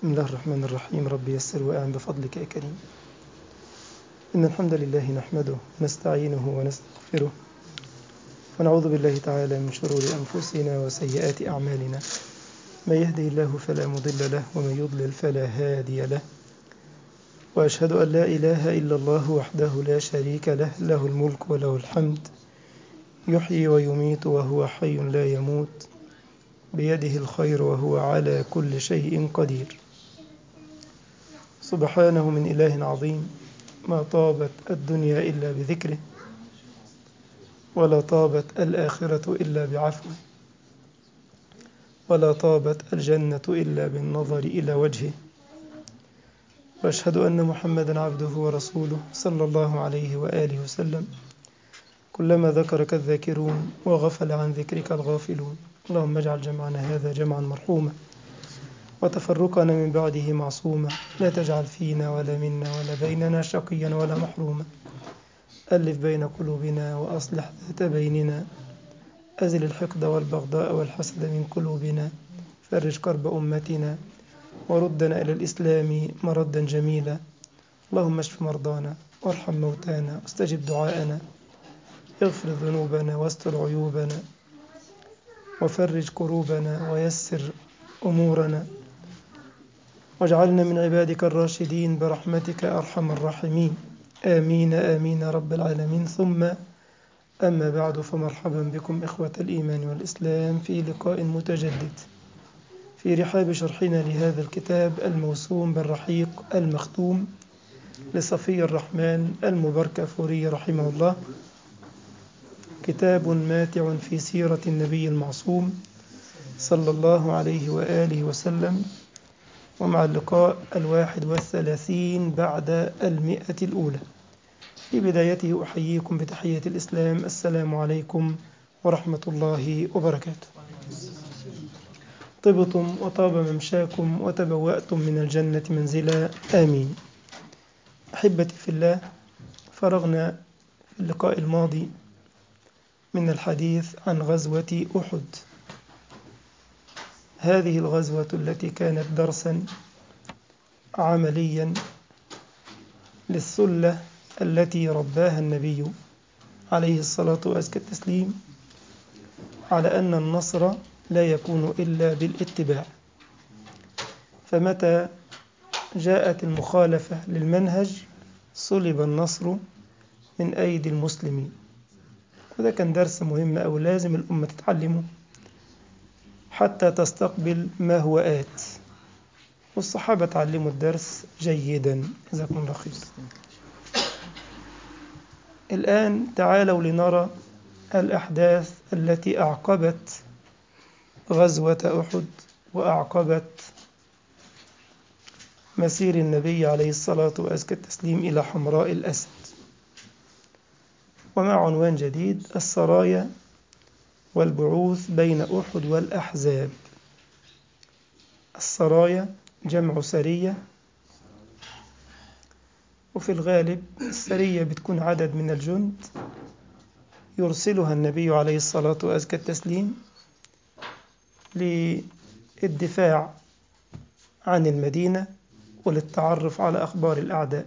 بسم الله الرحمن الرحيم. رب يسر وأعن بفضلك يا كريم. إن الحمد لله نحمده ونستعينه ونستغفره ونعوذ بالله تعالى من شرور أنفسنا وسيئات أعمالنا. من يهدي الله فلا مضل له ومن يضلل فلا هادي له، وأشهد أن لا إله إلا الله وحده لا شريك له، له الملك وله الحمد، يحيي ويميت وهو حي لا يموت، بيده الخير وهو على كل شيء قدير. سبحانه من إله عظيم، ما طابت الدنيا إلا بذكره، ولا طابت الآخرة إلا بعفوه، ولا طابت الجنة إلا بالنظر إلى وجهه. وأشهد أن محمدا عبده ورسوله صلى الله عليه وآله وسلم. كلما ذكرك الذاكرون وغفل عن ذكرك الغافلون. اللهم اجعل جمعنا هذا جمعا مرحوما، وتفرقنا من بعده معصوما، لا تجعل فينا ولا منا ولا بيننا شقيا ولا محروما. ألف بين قلوبنا وأصلح ذات بيننا، أزل الحقد والبغضاء والحسد من قلوبنا، فرج كرب أمتنا، وردنا إلى الإسلام مردا جميلا. اللهم اشف مرضانا وارحم موتانا واستجب دعاءنا، اغفر ذنوبنا واستر عيوبنا، وفرج كروبنا ويسر أمورنا، واجعلنا من عبادك الراشدين برحمتك أرحم الراحمين. آمين آمين رب العالمين. ثم أما بعد، فمرحبا بكم إخوة الإيمان والإسلام في لقاء متجدد في رحاب شرحنا لهذا الكتاب الموسوم بالرحيق المختوم لصفي الرحمن المباركفوري رحمه الله، كتاب ماتع في سيرة النبي المعصوم صلى الله عليه وآله وسلم. ومع اللقاء 31 بعد 100 الأولى. في بدايته أحييكم بتحية الإسلام، السلام عليكم ورحمة الله وبركاته. طبتم وطاب ممشاكم وتبوأتم من الجنة منزلا، آمين. أحبتي في الله، فرغنا في اللقاء الماضي من الحديث عن غزوة أحد، هذه الغزوة التي كانت درسا عمليا للسلة التي رباها النبي عليه الصلاة وأزكى التسليم على أن النصر لا يكون إلا بالاتباع. فمتى جاءت المخالفة للمنهج صلب النصر من أيدي المسلمين. وده كان درس مهم أو لازم الأمة تتعلمه حتى تستقبل ما هو آت. والصحابة تعلموا الدرس جيدا، جزاكم الله خير. الآن تعالوا لنرى الأحداث التي أعقبت غزوة أحد وأعقبت مسير النبي عليه الصلاة وأزكى التسليم إلى حمراء الأسد. ومع عنوان جديد: السرايا والبعوث بين أحد والأحزاب. السرايا جمع سرية، وفي الغالب السرية بتكون عدد من الجند يرسلها النبي عليه الصلاة وأزكى التسليم للدفاع عن المدينة وللتعرف على أخبار الأعداء،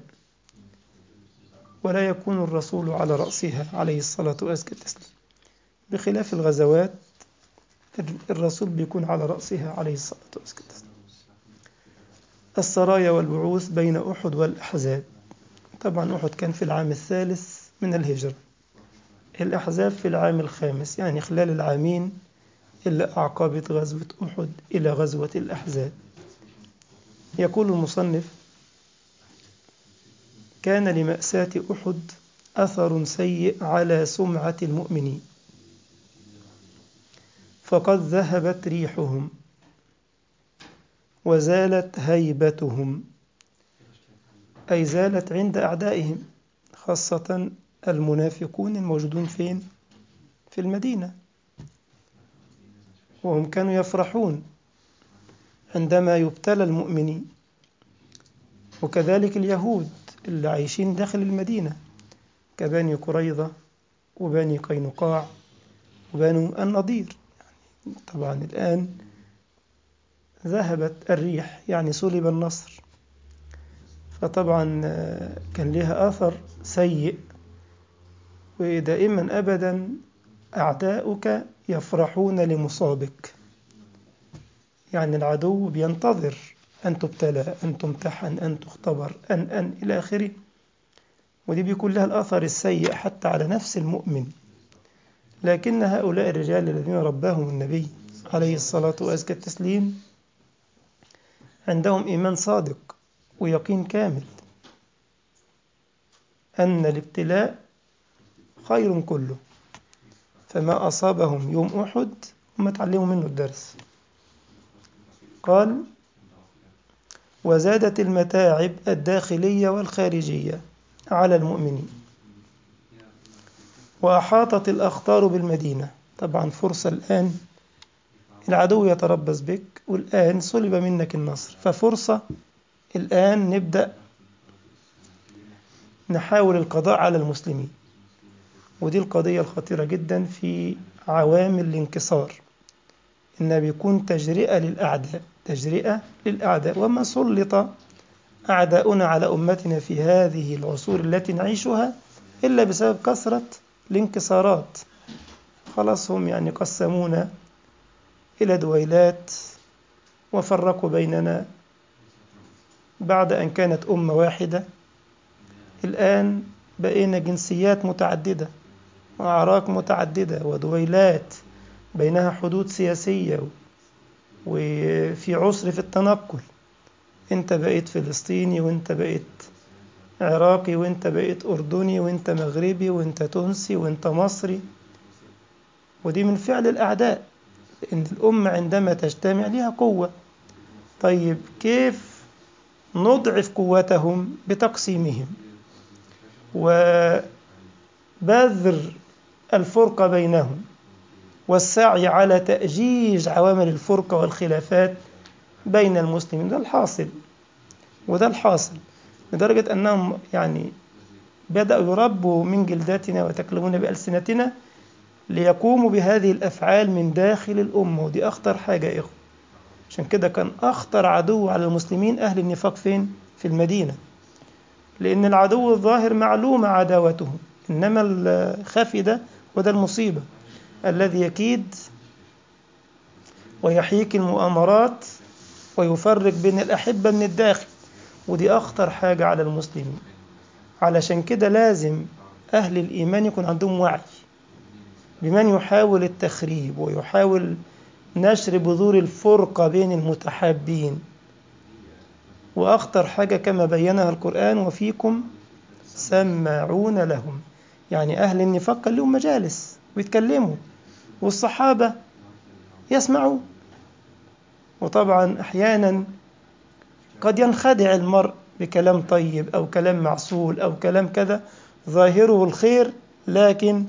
ولا يكون الرسول على رأسها عليه الصلاة وأزكى التسليم. بخلاف الغزوات الرسول بيكون على رأسها عليه الصلاة وأزكى التسليم. السرايا والبعوث بين أحد والأحزاب. طبعا أحد كان في العام 3 من الهجرة، الأحزاب في العام 5، يعني خلال العامين اللي أعقبت غزوة أحد إلى غزوة الأحزاب. يقول المصنف: كان لمأساة أحد أثر سيء على سمعة المؤمنين، فقد ذهبت ريحهم وزالت هيبتهم، أي زالت عند أعدائهم، خاصة المنافقون الموجودون فين؟ في المدينة. وهم كانوا يفرحون عندما يبتلى المؤمنين، وكذلك اليهود اللي عايشين داخل المدينة كبني قريظة وبني قينقاع وبنو النضير. طبعا الآن ذهبت الريح، يعني سلب النصر. فطبعا كان لها أثر سيء. ودائما أبدا أعداؤك يفرحون لمصابك، يعني العدو بينتظر أن تبتلى، أن تمتحن، أن تختبر، أن إلى آخره. ودي بيكون لها الأثر السيء حتى على نفس المؤمن. لكن هؤلاء الرجال الذين رباهم النبي عليه الصلاة وأزكى التسليم عندهم إيمان صادق ويقين كامل أن الابتلاء خير كله. فما أصابهم يوم أحد هم تعلموا منه الدرس. قال: وزادت المتاعب الداخلية والخارجية على المؤمنين، وأحاطت الأخطار بالمدينة. طبعا فرصة الآن، العدو يتربص بك، والآن سلب منك النصر، ففرصة الآن نبدأ نحاول القضاء على المسلمين. ودي القضية الخطيرة جدا في عوامل الانكسار، إنها بيكون تجرئة للأعداء، تجرئة للأعداء. وما سلط أعداؤنا على أمتنا في هذه العصور التي نعيشها إلا بسبب كثرة الانكسارات. خلاص هم يعني قسمونا إلى دويلات وفرقوا بيننا بعد أن كانت أمة واحدة. الآن بقينا جنسيات متعددة وأعراق متعددة ودويلات بينها حدود سياسية، وفي عسر في التنقل. انت بقيت فلسطيني، وانت بقيت عراقي، وانت بقيت أردني، وانت مغربي، وانت تونسي، وانت مصري. ودي من فعل الأعداء، إن الأمة عندما تجتمع لها قوة. طيب كيف نضعف قوتهم؟ بتقسيمهم وبذر الفرقة بينهم والسعي على تأجيج عوامل الفرقة والخلافات بين المسلمين. ده الحاصل، وده الحاصل، لدرجة أنهم يعني بدأوا يربوا من جلداتنا ويتكلمون بألسنتنا ليقوموا بهذه الأفعال من داخل الأمة. ودي أخطر حاجة يا إخوة. عشان كده كان أخطر عدو على المسلمين أهل النفاق فين؟ في المدينة. لأن العدو الظاهر معلومة عداوته، إنما الخفي ده وده المصيبة، الذي يكيد ويحيك المؤامرات ويفرق بين الأحبة من الداخل. ودي أخطر حاجة على المسلمين. علشان كده لازم أهل الإيمان يكون عندهم وعي بمن يحاول التخريب ويحاول نشر بذور الفرقة بين المتحابين. وأخطر حاجة كما بينها القرآن: وفيكم سماعون لهم. يعني أهل النفاق كان لهم مجالس ويتكلموا، والصحابة يسمعوا. وطبعا أحيانا قد ينخدع المرء بكلام طيب أو كلام معسول أو كلام كذا ظاهره الخير، لكن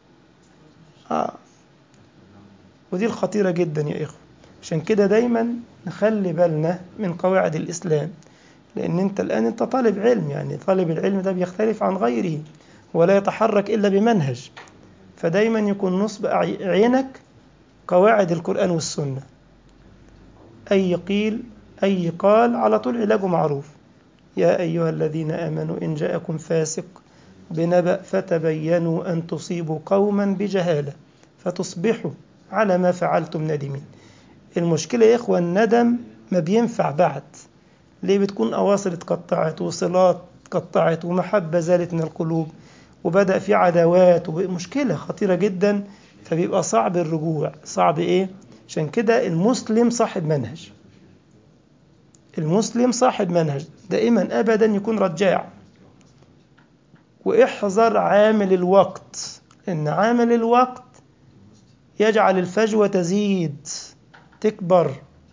ودي الخطيرة جدا يا إخوة. عشان كده دايما نخلي بالنا من قواعد الإسلام. لأن أنت طالب علم، يعني طالب العلم ده بيختلف عن غيره ولا يتحرك إلا بمنهج. فدايما يكون نصب عينك قواعد القرآن والسنة. أي قيل أي قال على طول علاجه معروف: يا أيها الذين آمنوا إن جاءكم فاسق بنبأ فتبينوا أن تصيبوا قوما بجهالة فتصبحوا على ما فعلتم ندمين. المشكلة يا إخوة الندم ما بينفع بعد. ليه؟ بتكون أواصر اتقطعت وصلات اتقطعت ومحبة زالت من القلوب وبدأ في عداوات، ومشكلة خطيرة جدا. فبيبقى صعب الرجوع، صعب إيه؟ عشان كده المسلم صاحب منهج، المسلم صاحب منهج دائما أبدا يكون رجاع. واحذر عامل الوقت، إن عامل الوقت يجعل الفجوة تزيد تكبر.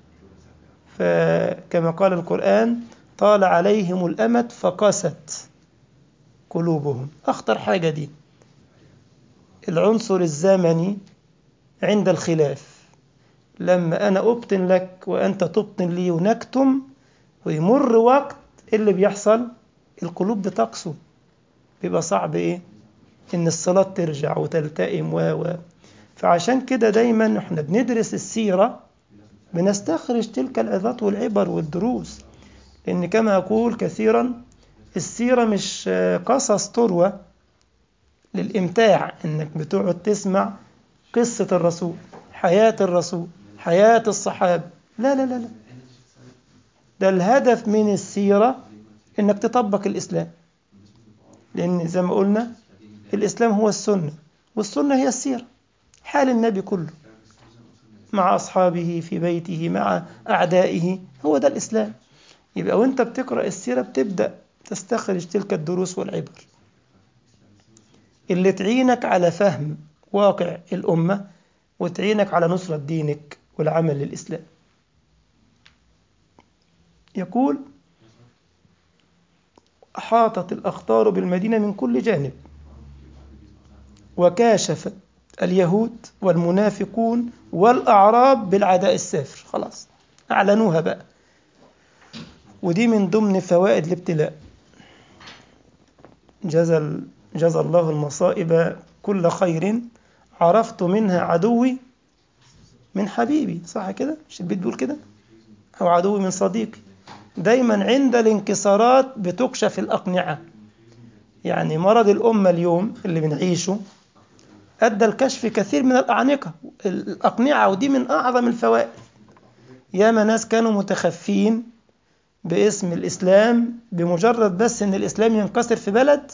فكما قال القرآن: طال عليهم الأمد فقست قلوبهم. أخطر حاجة دي العنصر الزمني عند الخلاف. لما أنا أبطن لك وأنت تبطن لي ونكتم ويمر وقت، اللي بيحصل القلوب بتقسو. بيبقى صعب إيه؟ إن الصلاة ترجع وتلتئم فعشان كده دايما احنا بندرس السيرة بنستخرج تلك العظات والعبر والدروس. لأن كما أقول كثيرا، السيرة مش قصص تروى للإمتاع، إنك بتقعد تسمع قصة الرسول، حياة الرسول، حياة الصحابة. لا لا لا لا، ده الهدف من السيرة إنك تطبق الإسلام. لأن زي ما قلنا الإسلام هو السنة، والسنة هي السيرة، حال النبي كله مع أصحابه في بيته مع أعدائه، هو ده الإسلام. يبقى وانت بتقرأ السيرة بتبدأ تستخرج تلك الدروس والعبر اللي تعينك على فهم واقع الأمة، وتعينك على نصرة دينك والعمل للإسلام. يقول: أحاطت الأخطار بالمدينة من كل جانب، وكاشف اليهود والمنافقون والأعراب بالعداء السافر. خلاص أعلنوها بقى. ودي من ضمن فوائد الابتلاء. جزى الله المصائب كل خير، عرفت منها عدوي من حبيبي. صح كده؟ مش البيت بيقول كده؟ أو عدوي من صديقي. دايما عند الانكسارات بتكشف الأقنعة. يعني مرض الأمة اليوم اللي بنعيشه أدى الكشف كثير من الأقنعة، ودي من أعظم الفوائد. ياما ناس كانوا متخفين باسم الإسلام، بمجرد بس إن الإسلام ينكسر في بلد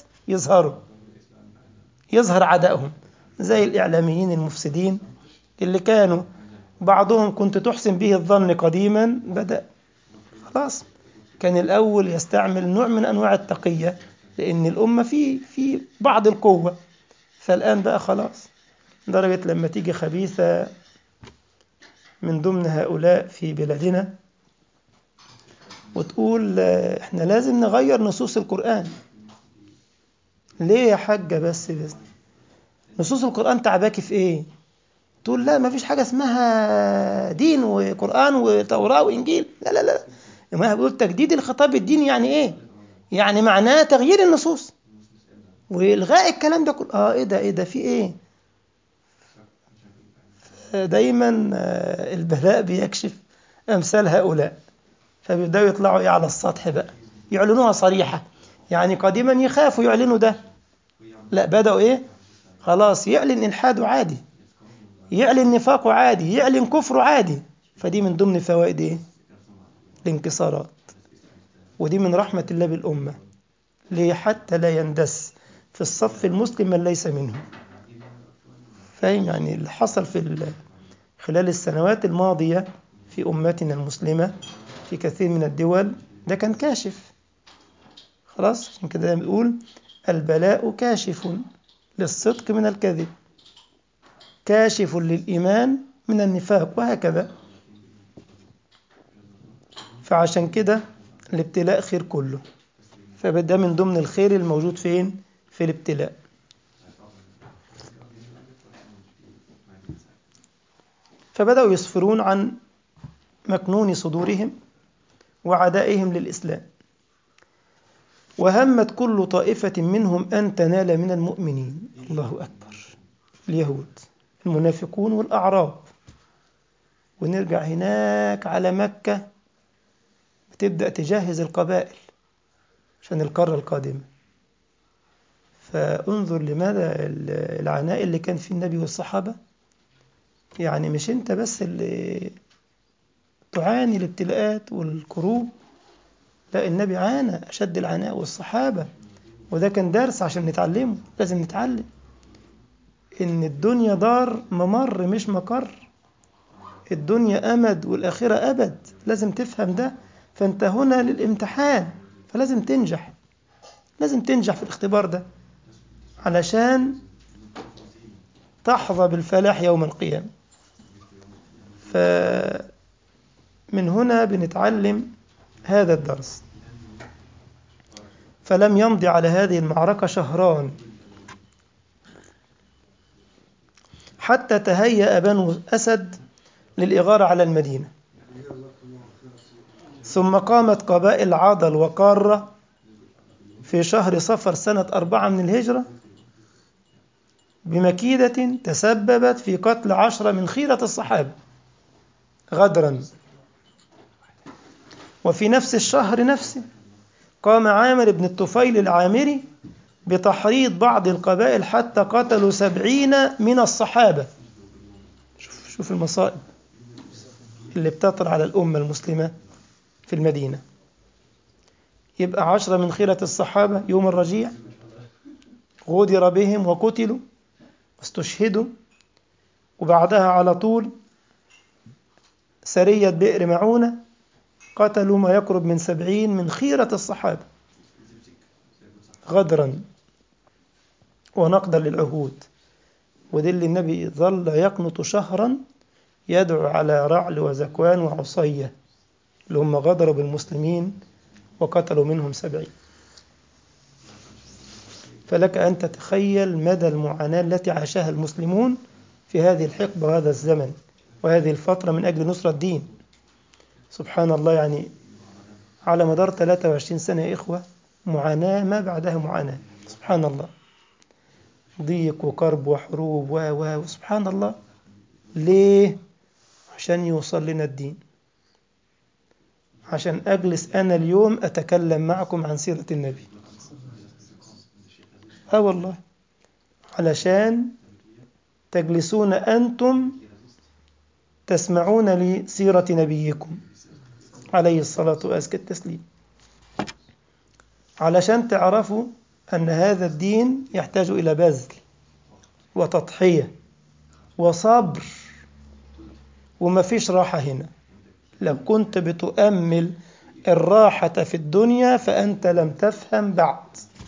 يظهر عدائهم، زي الإعلاميين المفسدين اللي كانوا بعضهم كنت تحسن به الظن قديما، بدأ خلاص كان الأول يستعمل نوع من أنواع التقية، لأن الأمة في بعض القوة. فالآن بقى خلاص، درجة لما تيجي خبيثة من ضمن هؤلاء في بلادنا وتقول احنا لازم نغير نصوص القرآن. ليه يا حاجة؟ بس نصوص القرآن تعباكي في ايه؟ تقول لا، ما فيش حاجة اسمها دين وقرآن وتوراة وإنجيل. لا لا لا، ما بقول تجديد الخطاب الديني يعني ايه؟ يعني معناه تغيير النصوص والغاء الكلام ده كله. ايه ده في ايه؟ دايما البلاء بيكشف امثال هؤلاء، فبيبداوا يطلعوا على السطح بقى، يعلنوها صريحة. يعني قديما يخافوا يعلنوا ده، لا بدأوا ايه؟ خلاص يعلن إلحاده عادي، يعلن نفاقه عادي، يعلن كفره عادي. فدي من ضمن فوائد ايه؟ الانكسارات. ودي من رحمة الله بالأمة، ليه؟ حتى لا يندس في الصف المسلم من ليس منه. فاهم؟ يعني اللي حصل خلال السنوات الماضية في أمتنا المسلمة في كثير من الدول ده كان كاشف. خلاص عشان كده بنقول البلاء كاشف للصدق من الكذب، كاشف للإيمان من النفاق، وهكذا. فعشان كده الابتلاء خير كله. فده من ضمن الخير الموجود فين؟ في الابتلاء. فبدأوا يسفرون عن مكنون صدورهم وعدائهم للإسلام. وهمت كل طائفة منهم أن تنال من المؤمنين. الله أكبر. اليهود، المنافقون، والأعراب. ونرجع هناك على مكة، بتبدأ تجهز القبائل عشان القارة القادمة. فانظر لماذا العناء اللي كان في النبي والصحابة. يعني مش انت بس اللي تعاني الابتلاءات والكروب، لا، النبي عانى أشد العناء والصحابة. وده كان درس عشان نتعلمه، لازم نتعلم إن الدنيا دار ممر مش مقر. الدنيا أمد والآخرة أبد، لازم تفهم ده. فأنت هنا للامتحان، فلازم تنجح، لازم تنجح في الاختبار ده علشان تحظى بالفلاح يوم القيامة. فمن هنا بنتعلم هذا الدرس. فلم يمضي على هذه المعركة شهران حتى تهيأ بنو أسد للإغارة على المدينة. ثم قامت قبائل عضل وقارة في شهر صفر سنة 4 من الهجرة بمكيدة تسببت في قتل 10 من خيرة الصحابة. غدرا. وفي نفس الشهر نفسه قام عامر بن الطفيل العامري بتحريض بعض القبائل حتى قتلوا 70 من الصحابة. شوف المصائب اللي بتطر على الأمة المسلمة في المدينة. يبقى 10 من خيرة الصحابة يوم الرجيع غدر بهم وقتلوا واستشهدوا، وبعدها على طول سرية بئر معونة قتلوا ما يقرب من 70 من خيرة الصحابة غدرا ونقضا للعهود. ودي اللي النبي ظل يقنط شهرا يدعو على رعل وزكوان وعصية اللي هم غدروا بالمسلمين وقتلوا منهم 70. فلك أن تتخيل مدى المعاناة التي عاشها المسلمون في هذه الحقبة وهذا الزمن وهذه الفترة من أجل نصرة الدين. سبحان الله، يعني على مدار 23 سنة يا إخوة معاناة ما بعدها معاناة. سبحان الله، ضيق وكرب وحروب وسبحان الله. ليه؟ عشان يوصل لنا الدين، عشان أجلس أنا اليوم أتكلم معكم عن سيرة النبي. والله علشان تجلسون أنتم تسمعون لسيرة نبيكم عليه الصلاة وأزكى التسليم، علشان تعرفوا أن هذا الدين يحتاج إلى بذل وتضحية وصبر، وما فيش راحة هنا. لو كنت بتؤمل الراحة في الدنيا فأنت لم تفهم بعد.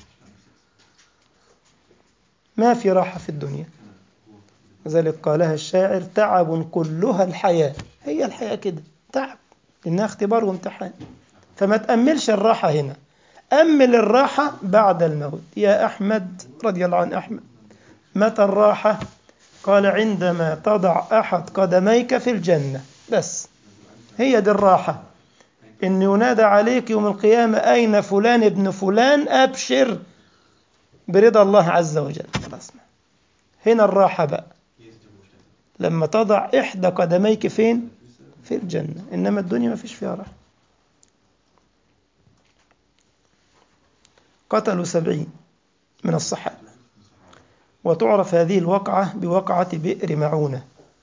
ما في راحة في الدنيا، لذلك قالها الشاعر: تعب كلها الحياة. هي الحياة كده تعب، إنها اختبار وامتحان. فما تأملش الراحة هنا، أمل الراحة بعد الموت. يا أحمد رضي الله عن أحمد: متى الراحة؟ قال: عندما تضع أحد قدميك في الجنة. بس هي دي الراحة، إن ينادى عليك يوم القيامة: أين فلان ابن فلان؟ أبشر برضا الله عز وجل. خلاص، هنا الراحة بقى، لما تضع إحدى قدميك فين؟ في الجنة. إنما الدنيا ما فيش فيها راحة. قتلوا 70 من الصحابة، وتعرف هذه الوقعة بوقعة بئر معونة.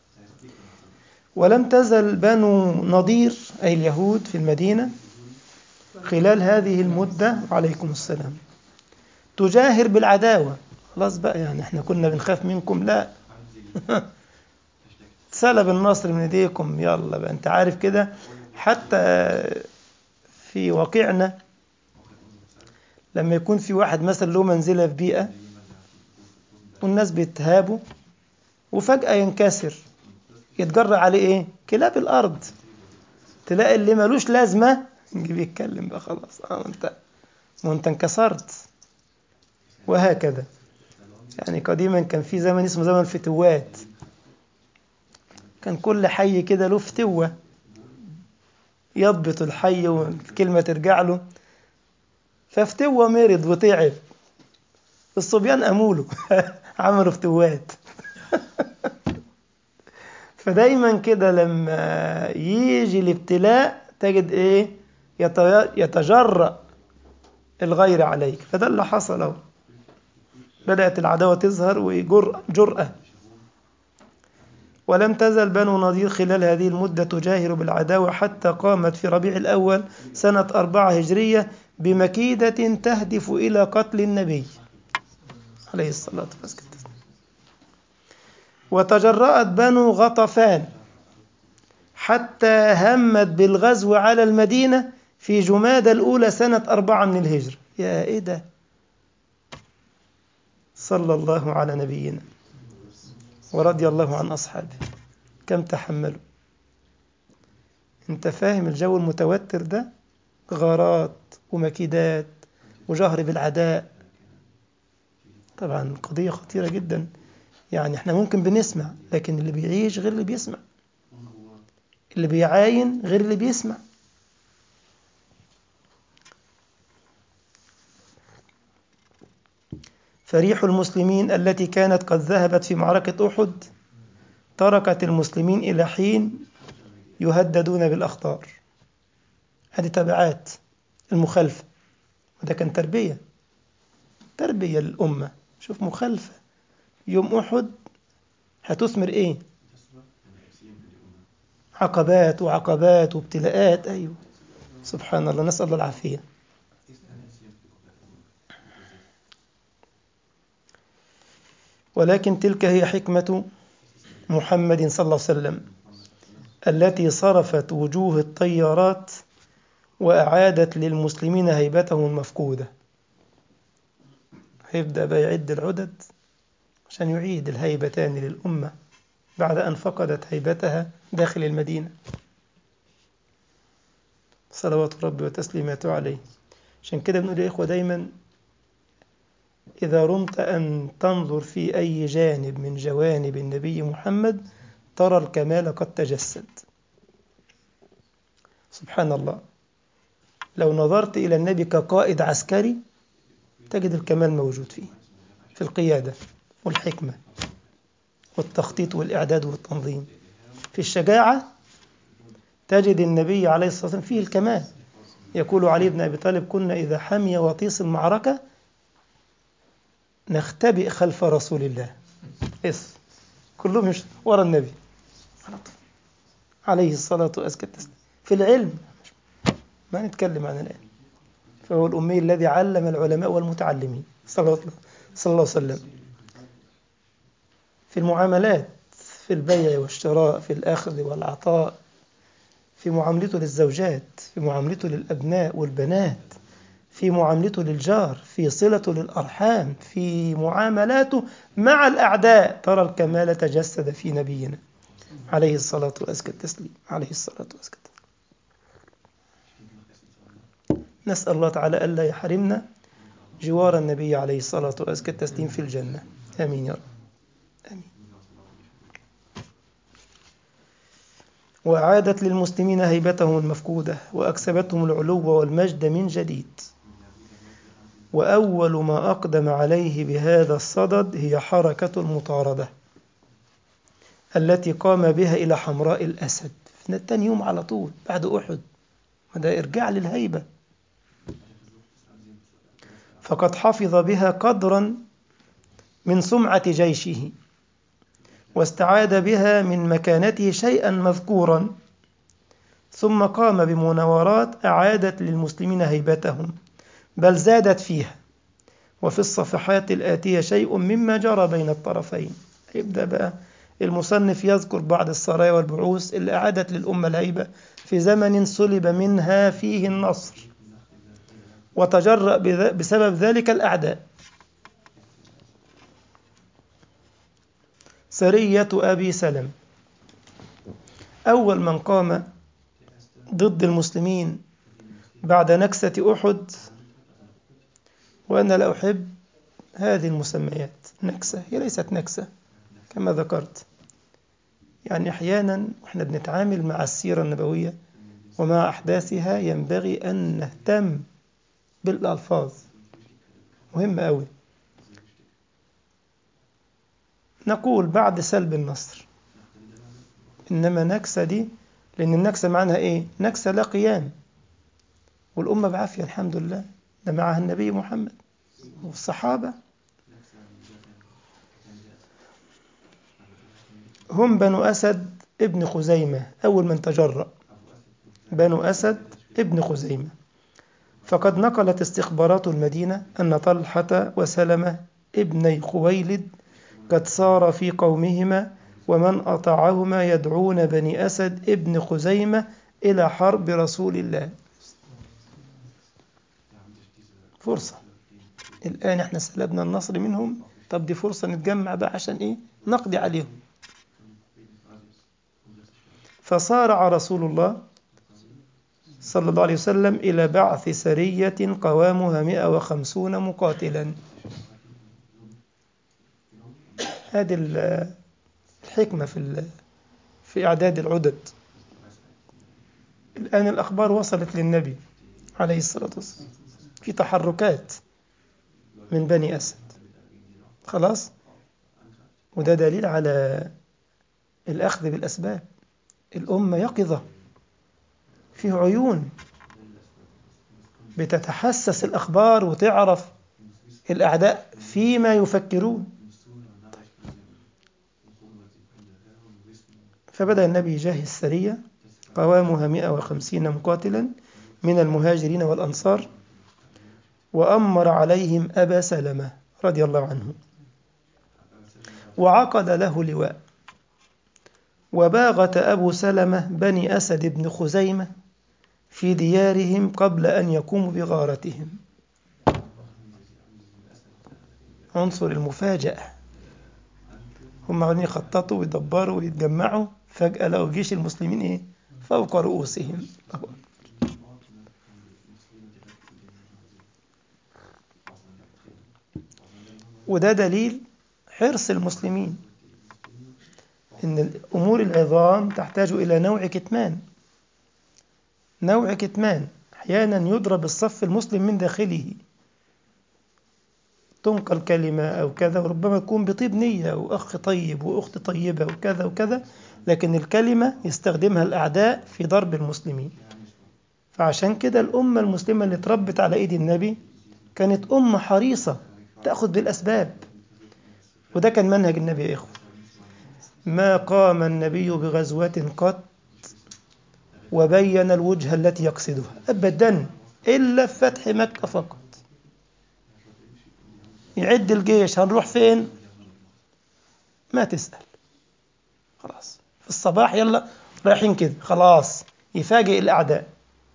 ولم تزل بنو نضير أي اليهود في المدينة خلال هذه المدة عليكم السلام تجاهر بالعداوة. خلاص بقى، يعني احنا كنا بنخاف منكم، لا سلب النصر من ايديكم، يلا بقى انت عارف كده. حتى في واقعنا لما يكون في واحد مثلا له منزلة في بيئة والناس بيتهابوا وفجأة ينكسر، يتجرأ عليه ايه؟ كلاب الارض. تلاقي اللي ملوش لازمة يجي بيتكلم بقى، خلاص انت انكسرت. وهكذا، يعني قديما كان في زمن اسمه زمن الفتوات، كان كل حي كده له فتوة يضبط الحي والكلمة ترجع له. ففتوة مرض وتعب، الصبيان أموله عملوا فتوات. فدايما كده لما يجي الابتلاء تجد ايه؟ يتجرأ الغير عليك. فده اللي حصل اهو، بدأت العداوة تظهر وجرأة. ولم تزل بنو نضير خلال هذه المدة تجاهر بالعداوة حتى قامت في ربيع الأول سنة 4 هجرية بمكيدة تهدف إلى قتل النبي عليه الصلاة والسلام. وتجرأت بنو غطفان حتى همت بالغزو على المدينة في جمادى الأولى سنة 4 من الهجرة. يا إيه ده؟ صلى الله على نبينا ورضي الله عن أصحابه، كم تحملوا. انت فاهم الجو المتوتر ده؟ غارات ومكيدات وجهر بالعداء. طبعا قضية خطيرة جدا. يعني احنا ممكن بنسمع، لكن اللي بيعيش غير اللي بيسمع، اللي بيعاين غير اللي بيسمع. فريح المسلمين التي كانت قد ذهبت في معركة أحد تركت المسلمين إلى حين يهددون بالأخطار. هذه تبعات المخالفة. وده كان تربية للأمة. شوف مخالفة يوم أحد هتثمر إيه؟ عقبات وعقبات وابتلاءات. أيوه سبحان الله، نسأل الله العافية. ولكن تلك هي حكمة محمد صلى الله عليه وسلم التي صرفت وجوه الطيارات وأعادت للمسلمين هيبتهم المفقودة. هيبدأ بقى يعد العدد عشان يعيد الهيبة تاني للأمة بعد أن فقدت هيبتها داخل المدينة، صلوات ربي وتسليماته عليه. عشان كده بنقول يا إخوة دايما إذا رمت أن تنظر في أي جانب من جوانب النبي محمد ترى الكمال قد تجسد. سبحان الله، لو نظرت إلى النبي كقائد عسكري تجد الكمال موجود فيه، في القيادة والحكمة والتخطيط والإعداد والتنظيم. في الشجاعة تجد النبي عليه الصلاة والسلام فيه الكمال. يقول علي بن أبي طالب: كنا إذا حمي وطيس المعركة نختبئ خلف رسول الله. كلهم ورا النبي عليه الصلاة والسلام. في العلم ما نتكلم عن العلم، فهو الأمي الذي علم العلماء والمتعلمين صلى الله عليه وسلم. في المعاملات، في البيع والشراء، في الأخذ والعطاء، في معاملته للزوجات، في معاملته للأبناء والبنات، في معاملته للجار، في صلته للأرحام، في معاملاته مع الأعداء، ترى الكمال تجسد في نبينا عليه الصلاة والسلام. عليه الصلاة والسلام. نسأل الله تعالى ألا يحرمنا جوار النبي عليه الصلاة والسلام في الجنة. آمين يا رب. آمين. وأعادت للمسلمين هيبتهم المفقودة وأكسبتهم العلو والمجد من جديد. وأول ما أقدم عليه بهذا الصدد هي حركة المطاردة التي قام بها إلى حمراء الأسد في تاني يوم على طول بعد أحد. وده إرجاع للهيبة. فقد حفظ بها قدرا من سمعة جيشه واستعاد بها من مكانته شيئا مذكورا، ثم قام بمناورات أعادت للمسلمين هيبتهم بل زادت فيها. وفي الصفحات الآتية شيء مما جرى بين الطرفين. يبدأ بقى المصنف يذكر بعض السرايا والبعوث اللي أعادت للأمة الهيبة في زمن سلب منها فيه النصر وتجرأ بسبب ذلك الأعداء. سرية أبي سلم، أول من قام ضد المسلمين بعد نكسة أحد. وأنا لا أحب هذه المسميات نكسة، هي ليست نكسة كما ذكرت. يعني أحيانا وإحنا بنتعامل مع السيرة النبوية ومع أحداثها ينبغي أن نهتم بالألفاظ، مهمة أوي. نقول بعد سلب النصر، إنما نكسة دي، لأن النكسة معناها إيه؟ نكسة لا قيام، والأمة بعافية الحمد لله، ده معها النبي محمد والصحابة. هم بنو أسد ابن خزيمة أول من تجرأ، بنو أسد ابن خزيمة. فقد نقلت استخبارات المدينة أن طلحة وسلمة ابني خويلد قد سار في قومهما ومن أطاعهما يدعون بني أسد ابن خزيمة إلى حرب رسول الله. فرصة الآن احنا سلبنا النصر منهم، طب دي فرصة نتجمع بقى عشان إيه؟ نقضي عليهم. فصارع رسول الله صلى الله عليه وسلم إلى بعث سرية قوامها 150 مقاتلا. هذه الحكمة في إعداد العدد. الآن الأخبار وصلت للنبي عليه الصلاة والسلام في تحركات من بني أسد، خلاص. وده دليل على الأخذ بالأسباب. الأمة يقظة، فيه عيون بتتحسس الأخبار وتعرف الأعداء فيما يفكرون. فبدأ النبي يجهز سرية قوامها 150 مقاتلا من المهاجرين والأنصار، وأمر عليهم أبا سلمة رضي الله عنه، وعقد له لواء. وباغت أبو سلمة بني أسد بن خزيمة في ديارهم قبل أن يقوموا بغارتهم. عنصر المفاجأة، هم عمالين يخططوا ويدبروا ويتجمعوا، فجأة لقوا جيش المسلمين إيه؟ فوق رؤوسهم. وده دليل حرص المسلمين إن الأمور العظام تحتاج إلى نوع كتمان. نوع كتمان، أحيانا يضرب الصف المسلم من داخله، تنقل كلمة أو كذا، وربما يكون بطيب نية وأخ طيب وأخت طيبة وكذا وكذا، لكن الكلمة يستخدمها الأعداء في ضرب المسلمين. فعشان كده الأمة المسلمة اللي اتربت على إيد النبي كانت أمة حريصة تأخذ بالأسباب، وده كان منهج النبي يا إخوة. ما قام النبي بغزوة قط وبين الوجهة التي يقصدها أبدا إلا في فتح مكة فقط. يعد الجيش هنروح فين؟ ما تسأل، خلاص في الصباح يلا رايحين كده، خلاص يفاجئ الأعداء،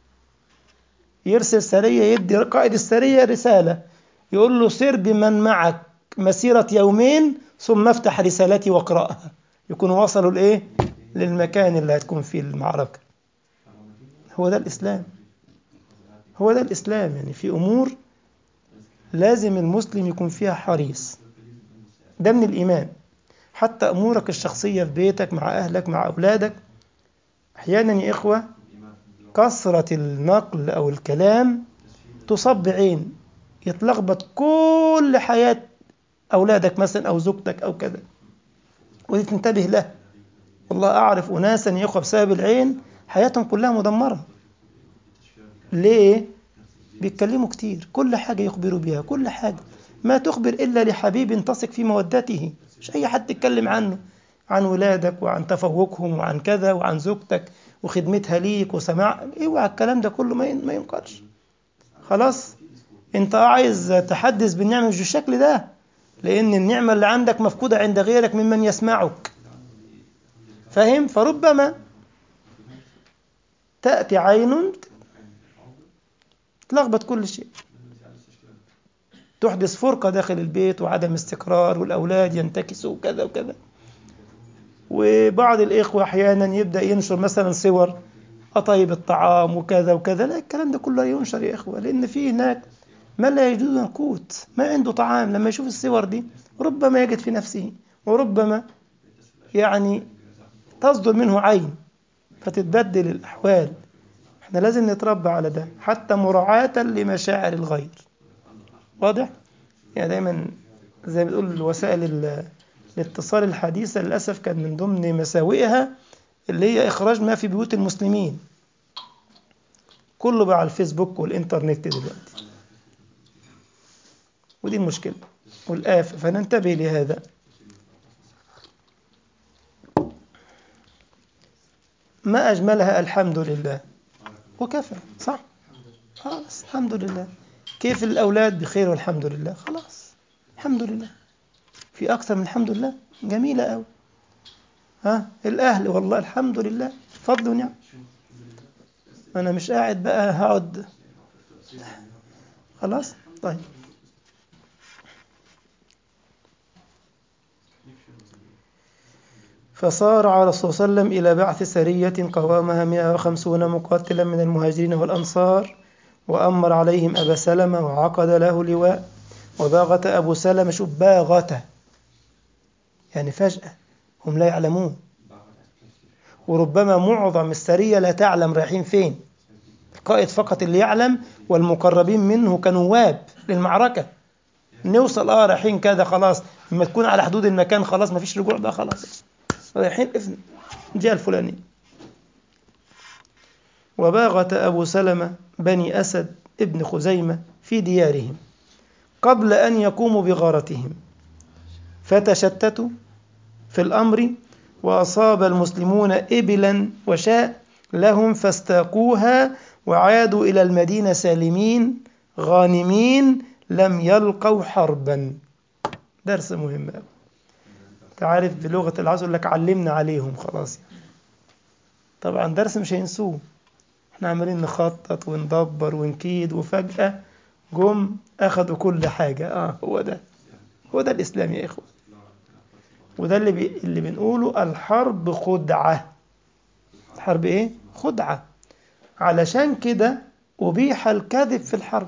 يرسل سرية، يدي قائد السرية رسالة يقول له سر بمن معك مسيرة يومين ثم افتح رسالتي واقرأها، يكونوا وصلوا لإيه؟ للمكان اللي هتكون فيه المعركة. هو ده الإسلام، هو ده الإسلام. يعني في أمور لازم المسلم يكون فيها حريص، ده من الإيمان. حتى أمورك الشخصية في بيتك مع أهلك مع أولادك، أحيانا يا إخوة كثرة النقل أو الكلام تصب عين، يتلخبط كل حياة أولادك مثلا أو زوجتك أو كذا، ودي تنتبه له. والله أعرف أناسا يا إخوة بسبب العين حياتهم كلها مدمرة. ليه؟ بيتكلموا كتير، كل حاجة يخبروا بها، كل حاجة ما تخبر إلا لحبيب تثق في مودته، مش أي حد تتكلم عنه، عن ولادك وعن تفوقهم وعن كذا وعن زوجتك وخدمتها ليك وسماع. اوعى الكلام ده كله ما ينقرش. خلاص انت عايز تحدث بالنعمة مش بالشكل ده، لأن النعمة اللي عندك مفقودة عند غيرك ممن يسمعك، فاهم؟ فربما تأتي عين تلخبط كل شيء، تحدث فرقة داخل البيت وعدم استقرار، والأولاد ينتكسوا وكذا وكذا. وبعض الإخوة أحيانا يبدأ ينشر مثلا صور أطيب الطعام وكذا وكذا، لا الكلام ده كله ينشر يا إخوة، لأن في هناك من لا يجدون قوت، ما عنده طعام، لما يشوف الصور دي ربما يجد في نفسه، وربما يعني تصدر منه عين فتتبدل الأحوال. احنا لازم نتربى على ده حتى مراعاة لمشاعر الغير. واضح؟ يعني دايما زي ما بتقول وسائل الاتصال الحديثة للأسف كان من ضمن مساوئها اللي هي إخراج ما في بيوت المسلمين، كله بقى على الفيسبوك والإنترنت دلوقتي، ودي المشكلة والآفة، فننتبه لهذا. ما أجملها الحمد لله وكفى، صح؟ خلاص الحمد لله. كيف الأولاد؟ بخير والحمد لله، خلاص الحمد لله. في أكثر من الحمد لله؟ جميلة أوي. ها الأهل والله الحمد لله، فضل ونعم. أنا مش قاعد بقى هقعد، خلاص طيب. فصار على الرسول صلى الله عليه وسلم إلى بعث سرية قوامها 150 مقاتلا من المهاجرين والأنصار، وأمر عليهم أبا سلمة وعقد له لواء. وباغت أبو سلمة، شوف باغته يعني فجأة، هم لا يعلمون، وربما معظم السرية لا تعلم رايحين فين، القائد فقط اللي يعلم، والمقربين منه كنواب للمعركة. نوصل رايحين كذا، خلاص لما تكون على حدود المكان خلاص ما فيش رجوع بقى، خلاص رايحين الجهة الفلانية. وباغت أبو سلمة بني أسد ابن خزيمة في ديارهم قبل أن يقوموا بغارتهم، فتشتتوا في الأمر، وأصاب المسلمون إبلا وشاء لهم فاستاقوها وعادوا إلى المدينة سالمين غانمين لم يلقوا حربا. درس مهم أوي. تعرف بلغة العصر يقول لك علمنا عليهم خلاص يعني. طبعا درس مش هينسوه. احنا عمالين نخطط وندبر ونكيد وفجأة جم أخذوا كل حاجة. هو ده الإسلام يا إخوة. وده اللي بنقوله الحرب خدعة. الحرب إيه؟ خدعة. علشان كده أبيح الكذب في الحرب.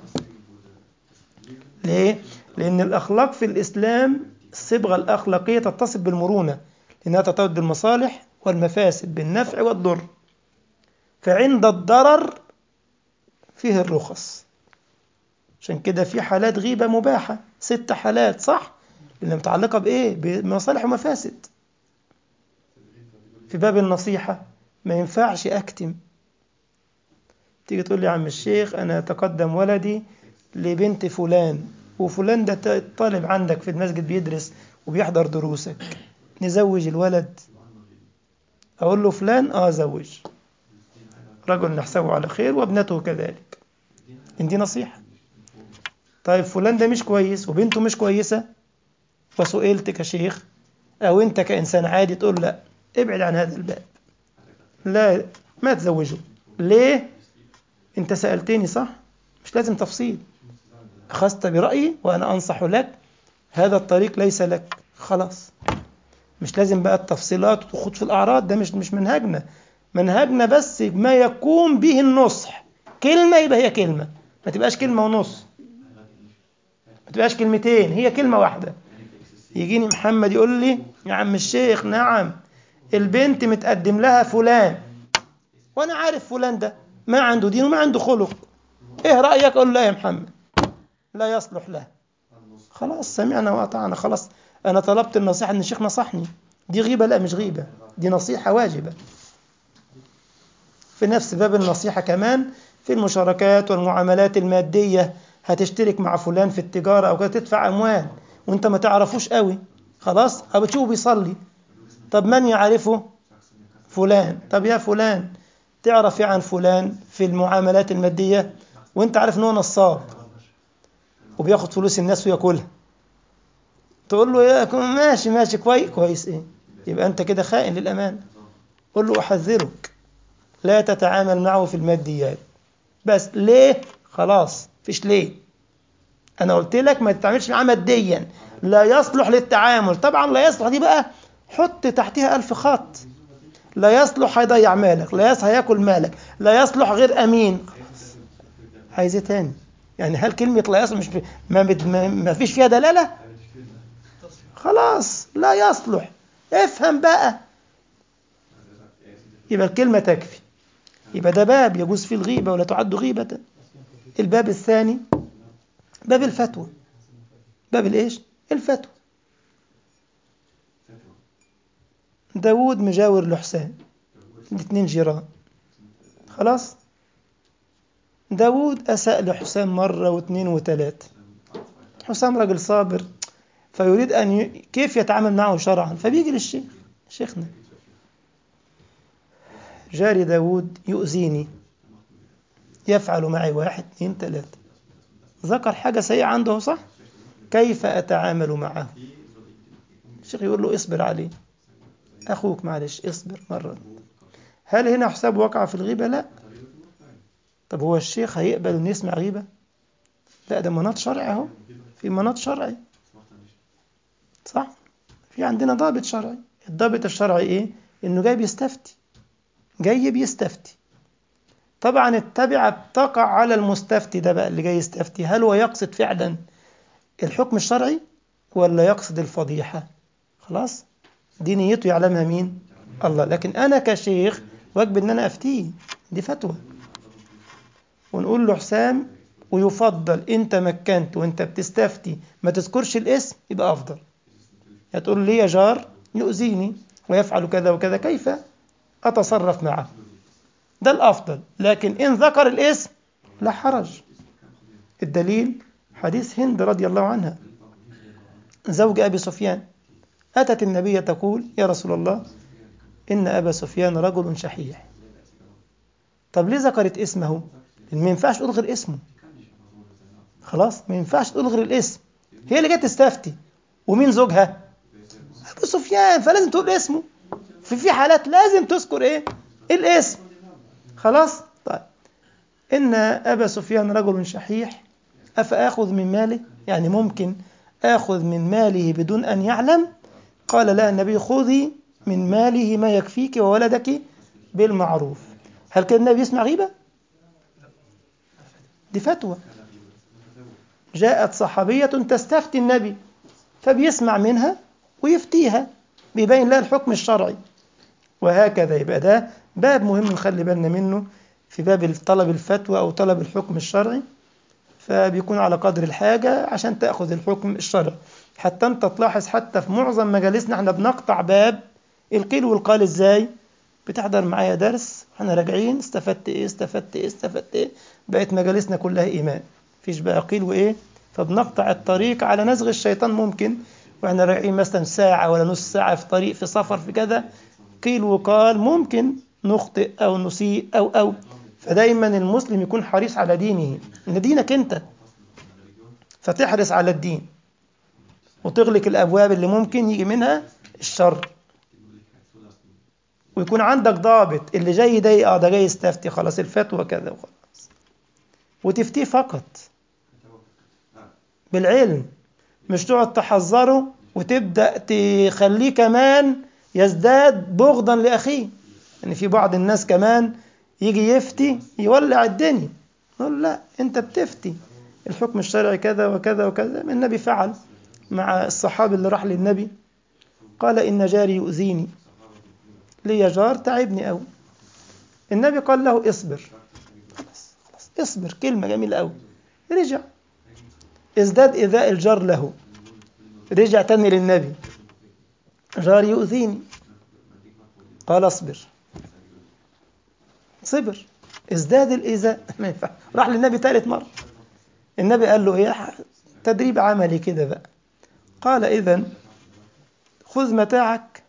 ليه؟ لأن الأخلاق في الإسلام الصبغة الأخلاقية تتصف بالمرونة، لأنها تتعد المصالح والمفاسد بالنفع والضر. فعند الضرر فيه الرخص. عشان كده في حالات غيبة مباحة 6 حالات، صح؟ لأنها متعلقة بإيه؟ بمصالح ومفاسد. في باب النصيحة ما ينفعش أكتم. تيجي تقول لي يا عم الشيخ أنا تقدم ولدي لبنت فلان، وفلان ده طالب عندك في المسجد بيدرس وبيحضر دروسك، نزوج الولد. أقول له فلان زوج، رجل نحسبه على خير وابنته كذلك. إن دي نصيحة. طيب فلان ده مش كويس وبنته مش كويسة، وسئلت كشيخ أو أنت كإنسان عادي تقول لا، ابعد عن هذا الباب، لا ما تزوجه. ليه؟ أنت سألتني صح؟ مش لازم تفصيل. أخذت برأيي وأنا أنصح لك، هذا الطريق ليس لك، خلاص. مش لازم بقى التفصيلات وتخوض في الأعراض، ده مش منهجنا. منهجنا بس ما يقوم به النصح. كلمة يبقى هي كلمة، ما تبقاش كلمة ونص، ما تبقاش كلمتين، هي كلمة واحدة. يجيني محمد يقول لي يا عم الشيخ نعم البنت متقدم لها فلان، وأنا عارف فلان ده ما عنده دين وما عنده خلق، إيه رأيك؟ أقول لا يا محمد لا يصلح له. خلاص سمعنا وأطعنا، خلاص أنا طلبت النصيحة إن الشيخ نصحني. دي غيبة؟ لا مش غيبة، دي نصيحة واجبة. في نفس باب النصيحة كمان في المشاركات والمعاملات المادية، هتشترك مع فلان في التجارة أو كده تدفع أموال وأنت ما تعرفوش قوي، خلاص أو بتشوفه بيصلي، طب من يعرفه؟ فلان. طب يا فلان تعرف عن فلان في المعاملات المادية وأنت عارف أنه نصاب وبياخد فلوس الناس وياكلها، تقول له يا ماشي كويس إيه؟ يبقى أنت كده خائن للأمان. قل له أحذرك لا تتعامل معه في الماديات. بس ليه؟ خلاص فيش ليه. أنا قلت لك ما تتعاملش معاه ماديا، لا يصلح للتعامل. طبعا لا يصلح دي بقى حط تحتها 1000 خط. لا يصلح هيضيع مالك، لا يصلح هياكل مالك، لا يصلح غير أمين. خلاص عايز إيه تاني؟ يعني هل كلمة لا يصلح مش ما فيش فيها دلالة؟ خلاص لا يصلح، افهم بقى. يبقى الكلمة تكفي. يبقى ده باب يجوز فيه الغيبة ولا تعد غيبة. الباب الثاني باب الفتوى. باب الإيش؟ الفتوى. داود مجاور لحسان، الاثنين جيران، خلاص. داود أساء لحسام مرة واثنين وثلاثة. حسام رجل صابر فيريد كيف يتعامل معه شرعا، فبيجي للشيخ، شيخنا جاري داود يؤذيني، يفعل معي 1 2 3، ذكر حاجة سيئة عنده صح، كيف أتعامل معه؟ الشيخ يقول له اصبر عليه، أخوك معلش اصبر مرة. هل هنا حساب وقع في الغيبة؟ لا. طب هو الشيخ هيقبل أن يسمع غيبة؟ لا، ده مناط شرعي اهو، في مناط شرعي صح، في عندنا ضابط شرعي. الضابط الشرعي ايه؟ انه جاي بيستفتي. طبعا التبعة بتقع على المستفتي ده بقى اللي جاي يستفتي، هل هو يقصد فعلا الحكم الشرعي ولا يقصد الفضيحة؟ خلاص دي نيته يعلمها مين؟ الله. لكن انا كشيخ واجب ان انا افتيه، دي فتوى. ونقول له حسام ويفضل انت مكنت وانت بتستفتي ما تذكرش الاسم، يبقى افضل. هتقول لي يا جار يؤذيني ويفعل كذا وكذا، كيف أتصرف معه؟ ده الأفضل، لكن إن ذكر الاسم لا حرج. الدليل حديث هند رضي الله عنها زوج أبي سفيان، أتت النبي تقول: يا رسول الله، إن أبا سفيان رجل شحيح. طب ليه ذكرت اسمه؟ ما ينفعش تقول غير اسمه، خلاص ما ينفعش تقول غير الاسم. هي اللي جت تستفتي، ومين زوجها؟ أبو سفيان، فلازم تقول اسمه. في حالات لازم تذكر إيه؟ الاسم. خلاص. طيب، إن أبا سفيان رجل شحيح أفآخذ من ماله؟ يعني ممكن آخذ من ماله بدون أن يعلم؟ قال لا النبي: خذي من ماله ما يكفيك وولدك بالمعروف. هل كان النبي يسمع غيبة؟ دي فتوى. جاءت صحابية تستفتي النبي، فبيسمع منها ويفتيها، بيبين لها الحكم الشرعي. وهكذا يبقى ده باب مهم نخلي بالنا منه في باب طلب الفتوى أو طلب الحكم الشرعي، فبيكون على قدر الحاجة عشان تأخذ الحكم الشرعي. حتى أنت تلاحظ حتى في معظم مجالسنا احنا بنقطع باب القيل والقال. ازاي؟ بتحضر معايا درس احنا راجعين، استفدت ايه استفدت ايه استفدت ايه، بقت مجالسنا كلها ايمان، مفيش بقى قيل وايه. فبنقطع الطريق على نزغ الشيطان. ممكن واحنا راجعين مثلا ساعة ولا نص ساعة في طريق، في سفر، في كذا، قيل وقال، ممكن نخطئ او نسيء او. فدايما المسلم يكون حريص على دينه، ان دينك انت، فتحرص على الدين وتغلق الابواب اللي ممكن يجي منها الشر، ويكون عندك ضابط. اللي جاي ده ده جاي يستفتي، خلاص الفتوى كذا وخلاص، وتفتيه فقط بالعلم، مش تقعد تحذره وتبدأ تخليه كمان يزداد بغضا لأخيه. يعني في بعض الناس كمان يجي يفتي يولع الدنيا، نقول لا، انت بتفتي الحكم الشرعي كذا وكذا وكذا. النبي فعل مع الصحابي اللي راح للنبي، قال: إن جاري يؤذيني، لي جار تعبني أوي. النبي قال له: اصبر. خلاص اصبر، كلمة جميلة أوي. رجع ازداد إيذاء الجار له، رجع تاني للنبي: جاري يؤذيني. قال: اصبر. صبر، ازداد الإيذاء، ما ينفع. راح للنبي ثالث مرة، النبي قال له: ايه، تدريب عملي كده بقى. قال: إذن خذ متاعك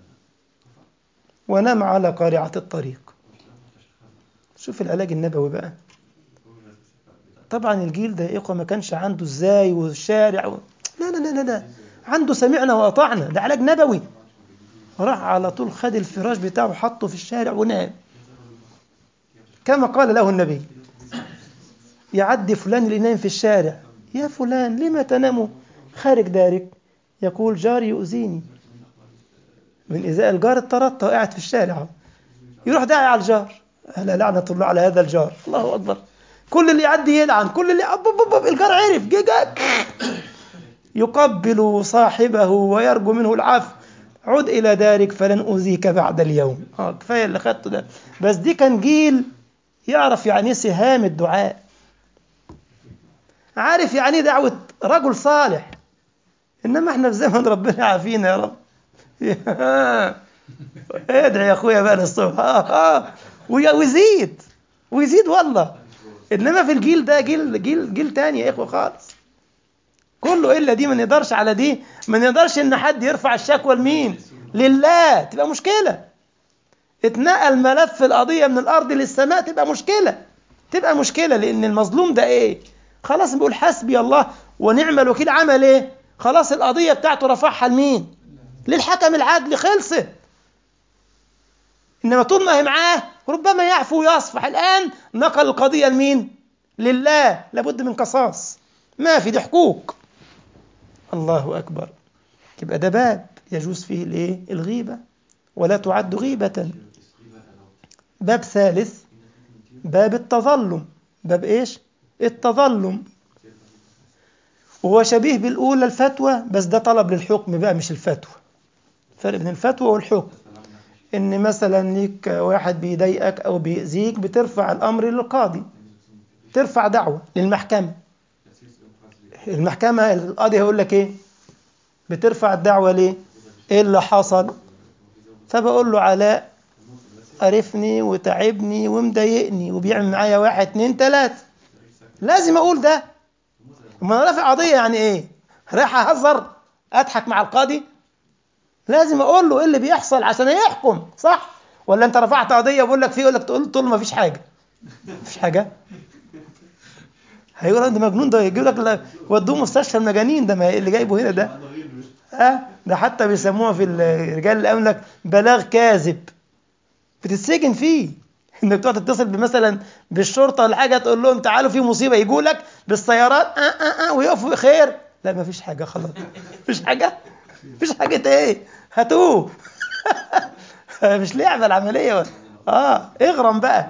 ونام على قارعة الطريق. شوف العلاج النبوي بقى. طبعا الجيل ده إخوة ما كانش عنده ازاي والشارع لا لا لا لا، عنده سمعنا وأطعنا، ده علاج نبوي. راح على طول خد الفراش بتاعه وحطه في الشارع ونام كما قال له النبي. يعدي فلان اللي نايم في الشارع: يا فلان، لما تنام خارج دارك؟ يقول: جاري يؤذيني. من إزاء الجار الترطة قاعد في الشارع، يروح داعي على الجار: أهلا، لعنة الله على هذا الجار. الله أكبر. كل اللي يعدي يلعن، كل اللي الجار عرف جيجاك، يقبل صاحبه ويرجو منه العفو: عد إلى دارك فلن أؤذيك بعد اليوم. كفاية اللي خدته ده. بس دي كان جيل يعرف يعني ايه سهام الدعاء، عارف يعني ايه دعوة رجل صالح. إنما احنا في زمن ربنا يعافينا يا رب. ادعي يا اخويا بقى للصبح ويزيد ويزيد والله. انما في الجيل ده جيل تاني يا اخوه خالص، كله الا دي. ما نقدرش على دي، ما نقدرش ان حد يرفع الشكوى لمين؟ لله، تبقى مشكله. اتنقل ملف القضيه من الارض للسماء، تبقى مشكله، تبقى مشكله. لان المظلوم ده ايه؟ خلاص بيقول حسبي الله ونعم الوكيل. عمل ايه؟ خلاص القضيه بتاعته رفعها لمين؟ للحكم العدل، خلصت. إنما طول ما هي معاه ربما يعفو ويصفح. الآن نقل القضية لمين؟ لله. لابد من قصاص، ما في، دي حقوق. الله أكبر. يبقى ده باب يجوز فيه الايه؟ الغيبة، ولا تعد غيبة. باب ثالث، باب التظلم. باب ايش؟ التظلم. وهو شبيه بالأولى الفتوى، بس ده طلب للحكم بقى مش الفتوى. فرق بين الفتوى والحكم. إن مثلا ليك واحد بيضايقك أو بيأذيك، بترفع الأمر للقاضي، ترفع دعوة للمحكمة. المحكمة القاضي هيقول لك إيه؟ بترفع الدعوة ليه؟ إيه اللي حصل؟ فبقول له: علاء قرفني وتعبني ومضايقني وبيعمل معايا 1 2 3. لازم أقول ده. وما أنا رافع قضية يعني إيه؟ رايح أهزر أضحك مع القاضي؟ لازم أقول له إيه اللي بيحصل عشان يحكم صح؟ ولا أنت رفعت قضية وبقول لك فيه يقول لك تقول له ما فيش حاجة. مفيش حاجة؟ هيقول أنت مجنون، ده يجيب لك ودوه مستشفى المجانين ده، ما اللي جايبه هنا ده. ده حتى بيسموها في رجال الأمن لك بلاغ كاذب، بتتسجن فيه. انك تقعد تتصل مثلا بالشرطه ولا حاجه تقول لهم تعالوا في مصيبه، يجوا لك بالسيارات ويقفوا خير. لا ما فيش حاجه خلاص. مفيش حاجه. مفيش حاجه ايه؟ هاتوه. مش لعبه العمليه. اغرم بقى.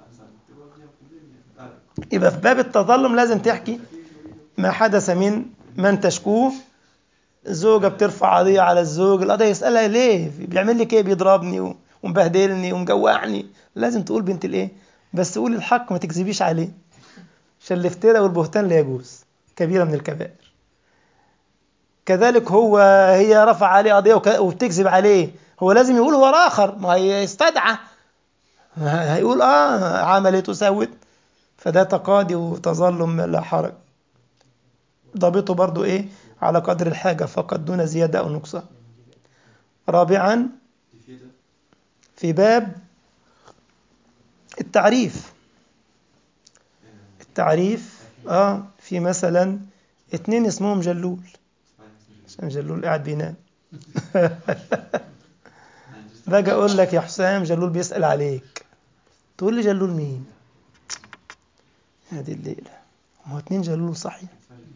يبقى في باب التظلم لازم تحكي ما حدث من تشكوه. زوجة بترفع قضية على الزوج، القضية يسألها ليه بيعمل لك ايه، بيضربني ومبهدلني ومجوعني. لازم تقول بنت الايه، بس قول الحق ما تكذبيش عليه، عشان الافتراء والبهتان لا يجوز، كبيرة من الكبائر. كذلك هي رفع عليه قضية وبتكذب عليه، هو لازم يقول هو آخر، ما يستدعى، هيقول عملت وسوت. فده تقاضي وتظلم لا حرج. ضابطه برضو ايه؟ على قدر الحاجة فقط دون زيادة أو نقصان. رابعا في باب التعريف. في مثلا 2 اسمهم جلول، عشان جلول قاعد بينام. باجي اقول لك يا حسام جلول بيسأل عليك، تقول لي جلول مين؟ هذه الليلة هو 2 جلول صحيح؟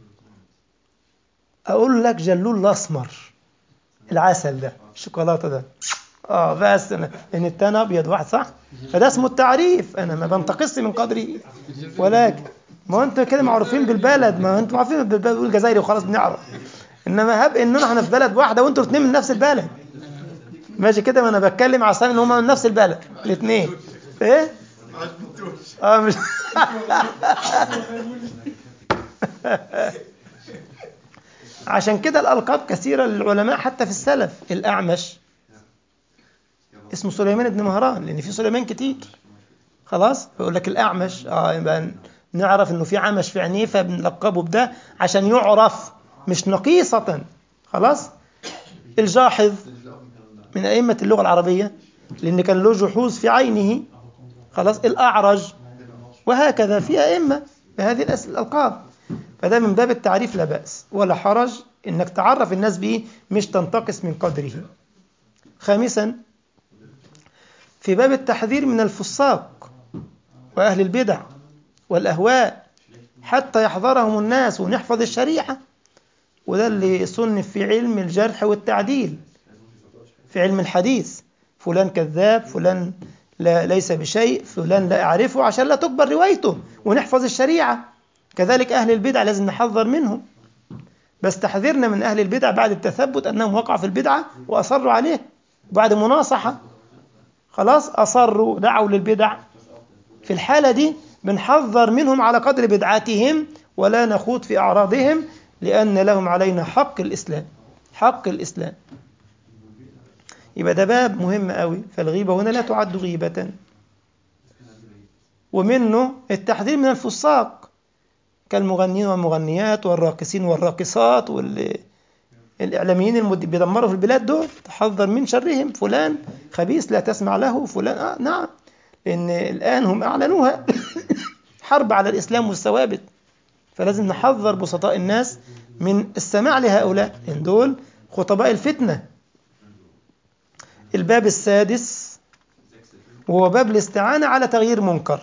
اقول لك جلول الاسمر، العسل ده، الشوكولاته ده. بس ان التاني ابيض واحد صح، فده اسمه التعريف. انا ما بنتقص من قدري، ولكن ما انتوا كده معروفين بالبلد، ما انتوا عارفين بالبلد، بقول جزائري وخلاص بنعرف. انما هب اننا احنا في بلد واحده وانتوا الاثنين من نفس البلد، ماشي كده، ما انا بتكلم على ان هم من نفس البلد الاثنين. ايه مش عشان كده الالقاب كثيره للعلماء حتى في السلف. الاعمش اسمه سليمان بن مهران، لان في سليمان كتير. خلاص بيقول لك الاعمش، يبقى نعرف انه في عمش في عينيه فبنلقبه بده عشان يعرف، مش نقيصه. خلاص. الجاحظ من ائمه اللغه العربيه لان كان له جحوظ في عينه. خلاص. الاعرج، وهكذا في ائمه بهذه الالقاب. فده من باب التعريف لا باس ولا حرج انك تعرف الناس به، مش تنتقص من قدره. خامسا في باب التحذير من الفساق وأهل البدع والأهواء حتى يحذرهم الناس ونحفظ الشريعة. وده اللي صنف في علم الجرح والتعديل، في علم الحديث. فلان كذاب، فلان ليس بشيء، فلان لا أعرفه، عشان لا تقبل روايته ونحفظ الشريعة. كذلك أهل البدع لازم نحذر منهم، بس تحذيرنا من أهل البدع بعد التثبت أنهم وقعوا في البدعة وأصروا عليه، بعد مناصحة خلاص أصروا دعوا للبدع. في الحالة دي بنحذر منهم على قدر بدعاتهم ولا نخوض في أعراضهم، لأن لهم علينا حق الإسلام. حق الإسلام. يبقى ده باب مهم قوي. فالغيبة هنا لا تعد غيبة. ومنه التحذير من الفساق كالمغنين والمغنيات والراقصين والراقصات والإعلاميين بيدمروا في البلاد دول، تحذر من شرهم. فلان خبيث لا تسمع له، فلان نعم، لأن الآن هم أعلنوها حرب على الإسلام والثوابت. فلازم نحذر بسطاء الناس من السماع لهؤلاء، لأن دول خطباء الفتنة. الباب السادس وهو باب الاستعانة على تغيير منكر.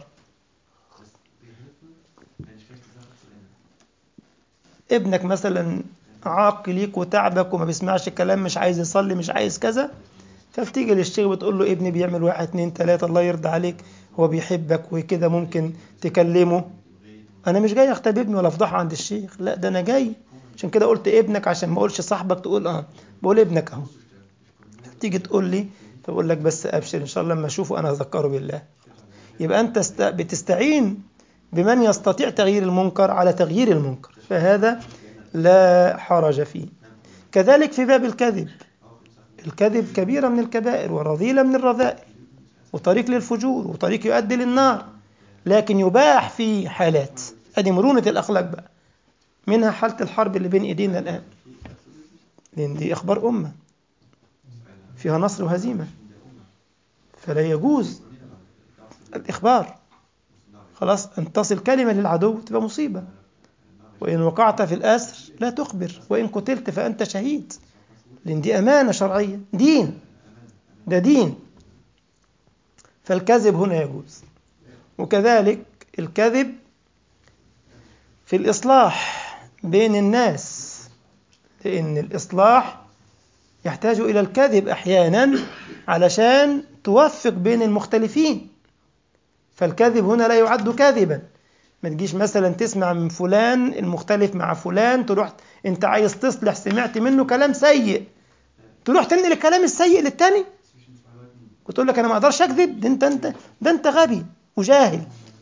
ابنك مثلا عاق ليك وتعبك وما بيسمعش الكلام، مش عايز يصلي، مش عايز كذا، فبتيجي للشيخ بتقول له ابني بيعمل 1 2 3 الله يرضى عليك، هو بيحبك وكده، ممكن تكلمه. انا مش جاي اختبي ابني ولا افضحه عند الشيخ، لا ده انا جاي عشان كده قلت ابنك، عشان ما اقولش صاحبك تقول بقول ابنك اهو. تيجي تقول لي، فبقول لك بس ابشر ان شاء الله لما اشوفه انا اذكره بالله. يبقى انت بتستعين بمن يستطيع تغيير المنكر على تغيير المنكر، فهذا لا حرج فيه. كذلك في باب الكذب. الكذب كبيرة من الكبائر ورذيلة من الرذائل، وطريق للفجور وطريق يؤدي للنار، لكن يباح في حالات. ادي مرونة الأخلاق بقى، منها حالة الحرب اللي بين ايدينا الآن، لأن دي إخبار أمة فيها نصر وهزيمة، فلا يجوز الإخبار. خلاص، أن تصل كلمة للعدو تبقى مصيبة. وإن وقعت في الأسر لا تخبر، وإن قتلت فأنت شهيد، لأن دي أمانة شرعية، دين، ده دين. فالكذب هنا يجوز. وكذلك الكذب في الإصلاح بين الناس، لأن الإصلاح يحتاج إلى الكذب أحيانا علشان توفق بين المختلفين. فالكذب هنا لا يعد كذبا. ما تجيش مثلا تسمع من فلان المختلف مع فلان، تروح انت عايز تصلح، سمعت منه كلام سيء، تروح تنقل الكلام السيء للتاني وتقول لك انا ما اقدرش اكذب، ده انت غبي وجاهل.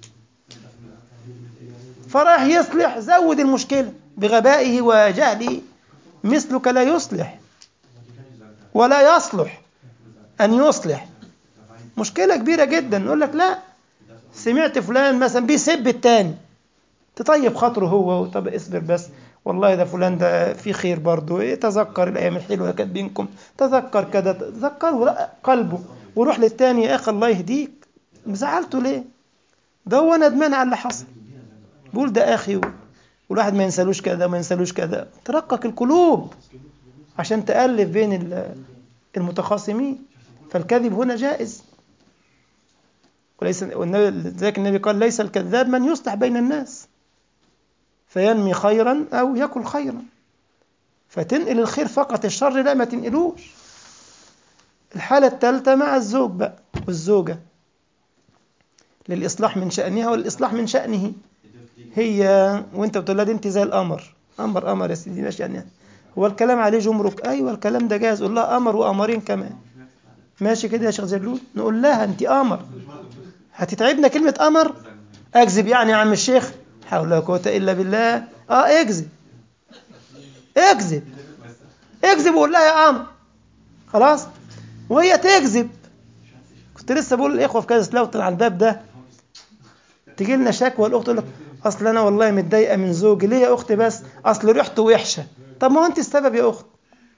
فراح يصلح، زود المشكلة بغبائه وجهله. مثلك لا يصلح ولا يصلح أن يصلح. مشكلة كبيرة جدا. نقول لك لا، سمعت فلان مثلا بيسب التاني، تطيب خاطره هو، طب اصبر بس، والله ده فلان ده في خير برضه، إيه، تذكر الأيام الحلوة كانت بينكم، تذكر كذا، تذكره لا قلبه، وروح للتاني يا أخي الله يهديك، زعلته ليه؟ ده هو ندمان على اللي حصل، بقول ده أخي، والواحد ما ينسلوش كذا ما ينسلوش كذا. ترقق القلوب عشان تألف بين المتخاصمين. فالكذب هنا جائز. وليس ذلك النبي قال ليس الكذاب من يصلح بين الناس فينمي خيرا أو يكل خيرا، فتنقل الخير فقط، الشر لا ما تنقلوش. الحالة الثالثة مع الزوج بقى والزوجة، للإصلاح من شأنها والإصلاح من شأنه. هي وانت بتقول لها دي انت زي القمر، قمر يا سيدي ماشي، يعني هو الكلام عليه جمرك؟ ايوه الكلام ده جاهز. قول لها قمر وقمرين كمان، ماشي كده يا شيخ زبلول؟ نقول لها انت قمر. هتتعبنا كلمة قمر؟ اكذب يعني يا عم الشيخ؟ حول ولا قوة الا بالله. اكذب اكذب اكذب وقول لها يا قمر، خلاص، وهي تكذب. كنت لسه بقول للاخوه في كذا سلاوت على الباب ده، تجي لنا شكوى الاخت تقول لك اصل انا والله متضايقه من زوجي. ليه يا اختي؟ بس اصل ريحته وحشه. طب ما هو انت السبب يا اخت،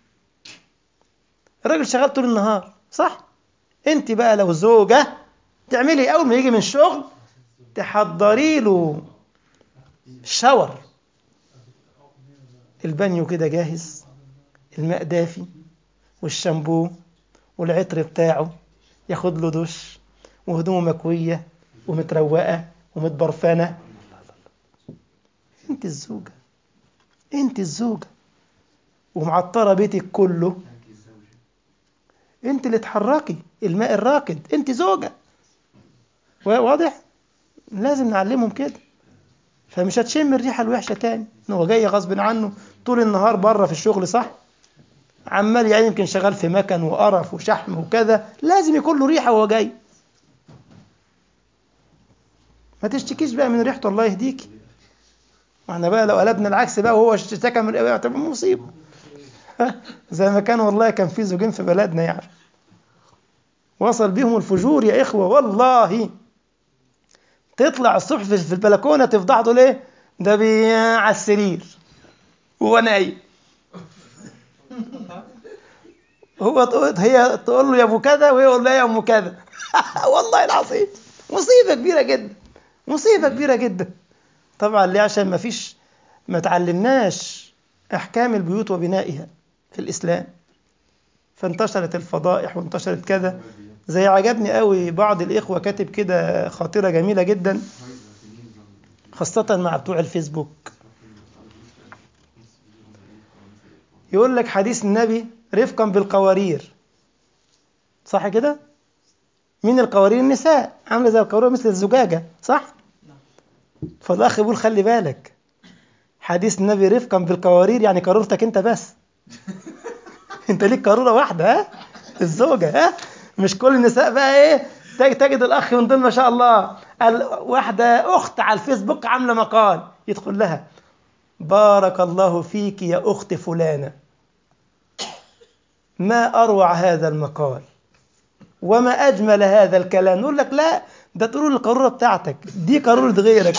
الراجل شغال طول النهار صح؟ انت بقى لو زوجه تعملي اول ما يجي من الشغل تحضري له شاور، البانيو كده جاهز، الماء دافي والشامبو والعطر بتاعه، ياخد له دش وهدومه مكويه ومتروقه ومتبرفنه. انت الزوجه، انت الزوجه، ومعطره بيتك كله، انت اللي تحركي الماء الراكد، انت زوجة. واضح؟ لازم نعلمهم كده. فمش هتشم الريحة الوحشة تاني، ان هو جاي غصب عنه طول النهار بره في الشغل صح، عمال يعني يمكن شغال في مكن وقرف وشحم وكذا، لازم يكون له ريحة وهو جاي. ما تشتكيش بقى من ريحته الله يهديك. واحنا بقى لو قلبنا العكس بقى وهو اشتكى من ايه تبقى مصيبة. زي ما كان والله كان في زوجين في بلدنا يعني وصل بيهم الفجور يا إخوة والله. تطلع الصبح في البلكونة تفضح له ليه؟ ده على السرير وهو نايم. هي تقول له يا ابو كذا وهي يقول لها يا ام كذا. والله العظيم مصيبة كبيرة جدا، مصيبة كبيرة جدا. طبعا ليه؟ عشان ما تعلمناش أحكام البيوت وبنائها في الإسلام، فانتشرت الفضائح وانتشرت كذا. زي عجبني قوي بعض الإخوة كاتب كده خاطرة جميلة جدا، خاصة مع بتوع الفيسبوك. يقول لك حديث النبي رفقا بالقوارير، صح كده؟ مين القوارير؟ النساء، عاملة زي القارورة مثل الزجاجة صح؟ فالأخ يقول خلي بالك، حديث النبي رفقا بالقوارير يعني قارورتك أنت بس. أنت ليك قارورة واحدة، ها؟ الزوجة، ها؟ مش كل النساء بقى إيه؟ تجد الأخ من ضمن ما شاء الله واحدة أخت على الفيسبوك عاملة مقال يدخل لها بارك الله فيك يا أخت فلانة، ما أروع هذا المقال، وما أجمل هذا الكلام. نقول لك لا، ده تقول القارورة بتاعتك، دي قارورة غيرك.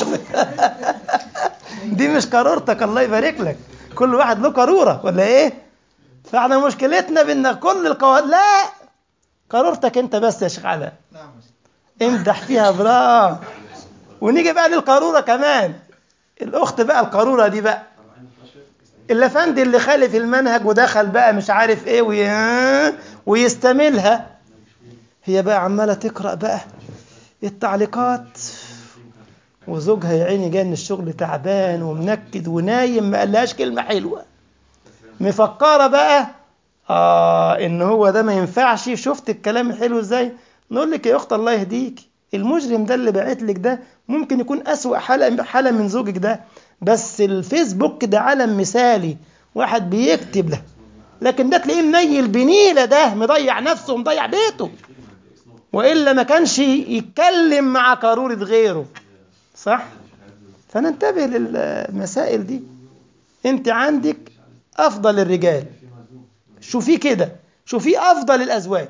دي مش قارورتك، الله يبارك لك. كل واحد له قارورة ولا إيه؟ فاحنا مشكلتنا بأن كل القواد لا، قارورتك أنت بس يا شيخ علاء، امدح فيها برا. ونيجي بقى للقارورة كمان، الأخت بقى القارورة دي بقى الأفندي اللي خالف المنهج ودخل بقى مش عارف إيه ويستملها، هي بقى عمالة تقرأ بقى التعليقات، وزوجها يا عيني جاي من الشغل تعبان ومنكد ونايم، ما قالهاش كلمة حلوة، مفكرة بقى إن هو ده ما ينفعش. شفت الكلام الحلو إزاي؟ نقول لك يا أخت الله يهديك، المجرم ده اللي بعت لك ده ممكن يكون أسوأ حالة من زوجك ده، بس الفيسبوك ده عالم مثالي، واحد بيكتب له، لكن ده تلاقيه منيل بنيلة، ده مضيع نفسه ومضيع بيته، وإلا ما كانش يتكلم مع قارورة غيره. صح؟ فننتبه للمسائل دي. انت عندك أفضل الرجال، شوفي كده، شوفي أفضل الأزواج،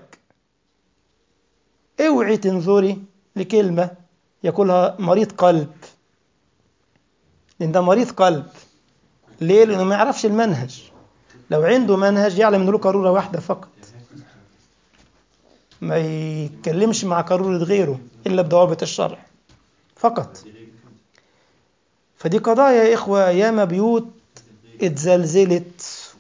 اوعي تنظري لكلمة يقولها مريض قلب، لأن ده مريض قلب. ليه؟ لأنه ما يعرفش المنهج. لو عنده منهج يعلم أنه له قارورة واحدة فقط، ما يتكلمش مع قارورة غيره إلا بضوابط الشرع فقط. فدي قضايا يا إخوة، ياما بيوت اتزلزلت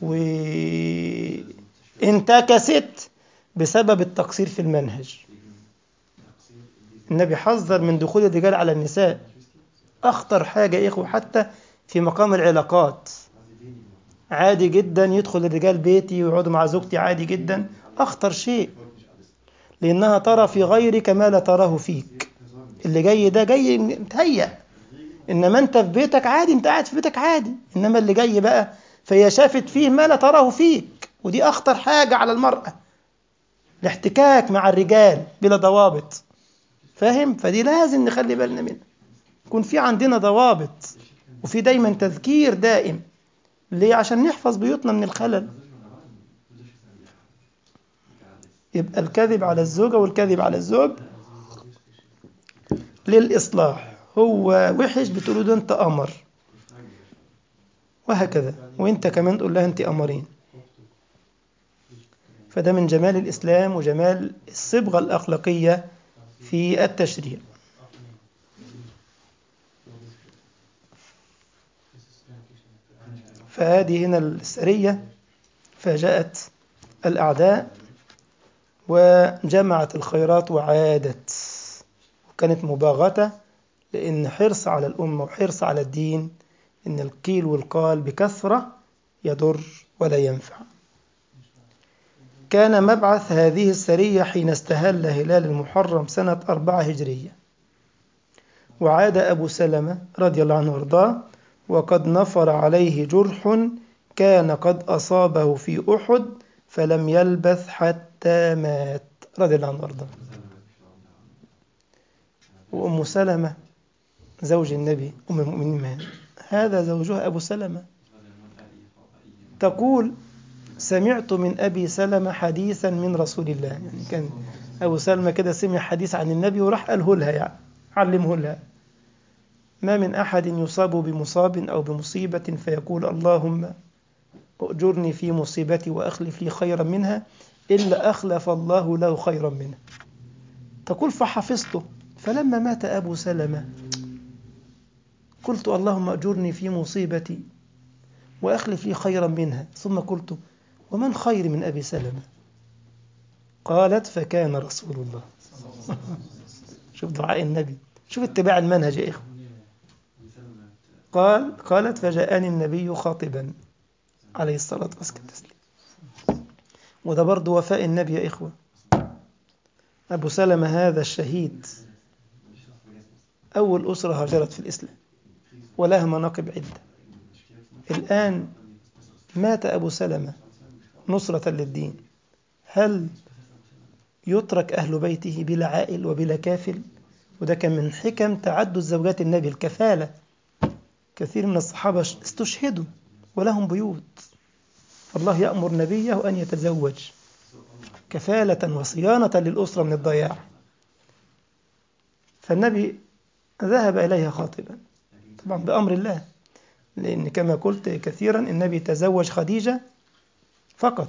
وانتكست بسبب التقصير في المنهج. النبي حذر من دخول الرجال على النساء، أخطر حاجة يا إخوة، حتى في مقام العلاقات عادي جدا يدخل الرجال بيتي ويقعدوا مع زوجتي عادي جدا، أخطر شيء، لأنها ترى في غيرك ما لا تراه فيك. اللي جاي ده جاي متهيأ، إنما أنت في بيتك عادي، أنت قاعد في بيتك عادي، إنما اللي جاي بقى فهي شافت فيه ما لا تراه فيك، ودي أخطر حاجة على المرأة، الاحتكاك مع الرجال بلا ضوابط. فاهم؟ فدي لازم نخلي بالنا منها، يكون في عندنا ضوابط، وفي دايما تذكير دائم. ليه؟ عشان نحفظ بيوتنا من الخلل. يبقى الكذب على الزوجة والكذب على الزوج للإصلاح، هو وحش بتقولوا ده أنت أمر، وهكذا، وأنت كمان تقول لها أنت أمرين. فده من جمال الإسلام وجمال الصبغة الأخلاقية في التشريع. فهذه هنا السرية فجاءت الأعداء وجمعت الخيرات وعادت، وكانت مباغتة، لأن حرص على الأمة وحرص على الدين، إن القيل والقال بكثرة يضر ولا ينفع. كان مبعث هذه السرية حين استهل هلال المحرم سنة 4 هجرية، وعاد أبو سلمة رضي الله عنه وارضاه وقد نفر عليه جرح كان قد أصابه في أحد فلم يلبث حتى مات رضي الله عنه وارضاه. وأم سلمة زوج النبي أم المؤمنين هذا زوجها أبو سلمة، تقول سمعت من أبي سلمة حديثا من رسول الله، يعني كان أبو سلمة كده سمع حديث عن النبي وراح قاله لها، يعني علمه لها. ما من أحد يصاب بمصاب أو بمصيبة فيقول اللهم أؤجرني في مصيبتي وأخلف لي خيرا منها إلا أخلف الله له خيرا منها. تقول فحفظته، فلما مات أبو سلمة قلت اللهم أجرني في مصيبتي وأخلف لي خيرا منها، ثم قلت ومن خير من أبي سلمة؟ قالت فكان رسول الله. شوف دعاء النبي، شوف اتباع المنهج يا إخوة. قالت فجاءني النبي خاطبا عليه الصلاة والسلام. وده برضه وفاء النبي يا إخوة. أبو سلمة هذا الشهيد أول أسرة هاجرت في الإسلام ولها مناقب عدة. الآن مات أبو سلمة نصرة للدين، هل يترك أهل بيته بلا عائل وبلا كافل؟ وده كان من حكم تعدد زوجات النبي، الكفالة. كثير من الصحابة استشهدوا ولهم بيوت، فالله يأمر نبيه أن يتزوج كفالة وصيانة للأسرة من الضياع. فالنبي ذهب إليها خاطبا، طبعا بأمر الله، لأن كما قلت كثيرا النبي تزوج خديجة فقط،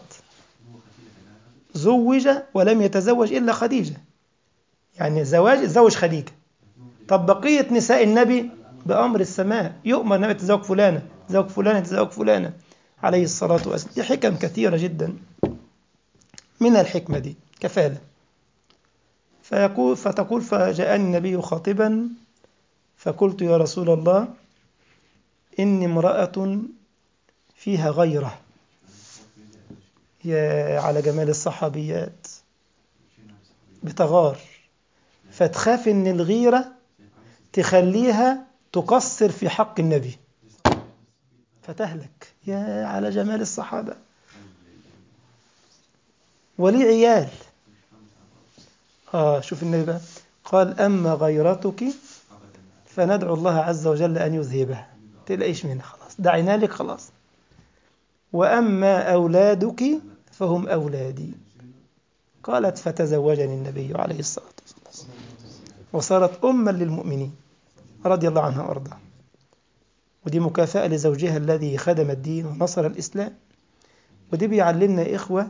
زوج ولم يتزوج إلا خديجة، يعني زوج خديجة. طب بقية نساء النبي بأمر السماء، يؤمر النبي تزوج فلانة، تزوج فلانة، تزوج فلانة عليه الصلاة والسلام. دي حكم كثيرة جدا، من الحكمة دي كفالة. فتقول فجاءني النبي خاطبا فقلت يا رسول الله إني امرأة فيها غيرة. يا على جمال الصحابيات، بتغار، فتخاف إن الغيرة تخليها تقصر في حق النبي فتهلك. يا على جمال الصحابة. ولي عيال، شوف النبي بقى قال أما غيرتك فندعو الله عز وجل أن يذهبها، تلاقيش منها، خلاص دعينا لك خلاص. وأما أولادك فهم أولادي. قالت فتزوجني النبي عليه الصلاة والسلام وصارت أما للمؤمنين رضي الله عنها وأرضاها. ودي مكافأة لزوجها الذي خدم الدين ونصر الإسلام. ودي بيعلمنا إخوة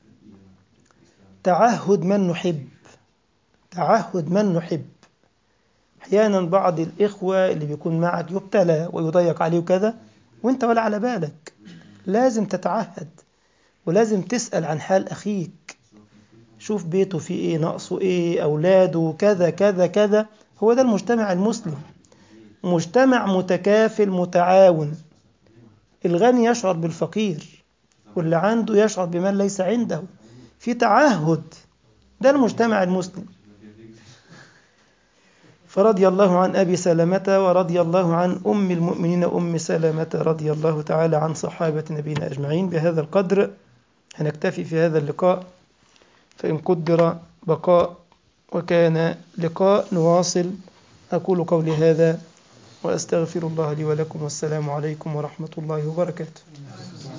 تعهد من نحب، تعهد من نحب. أحيانا بعض الإخوة اللي بيكون معك يبتلى ويضيق عليه وكذا وانت ولا على بالك. لازم تتعهد ولازم تسأل عن حال أخيك، شوف بيته فيه إيه، ناقصه إيه، أولاده كذا كذا كذا. هو ده المجتمع المسلم، مجتمع متكافل متعاون. الغني يشعر بالفقير واللي عنده يشعر بمن ليس عنده، في تعهد. ده المجتمع المسلم. فرضي الله عن أبي سلمة ورضي الله عن أم المؤمنين أم سلمة رضي الله تعالى عن صحابة نبينا أجمعين. بهذا القدر هنكتفي في هذا اللقاء، فإن قدر بقاء وكان لقاء نواصل. أقول قولي هذا وأستغفر الله لي ولكم، والسلام عليكم ورحمة الله وبركاته.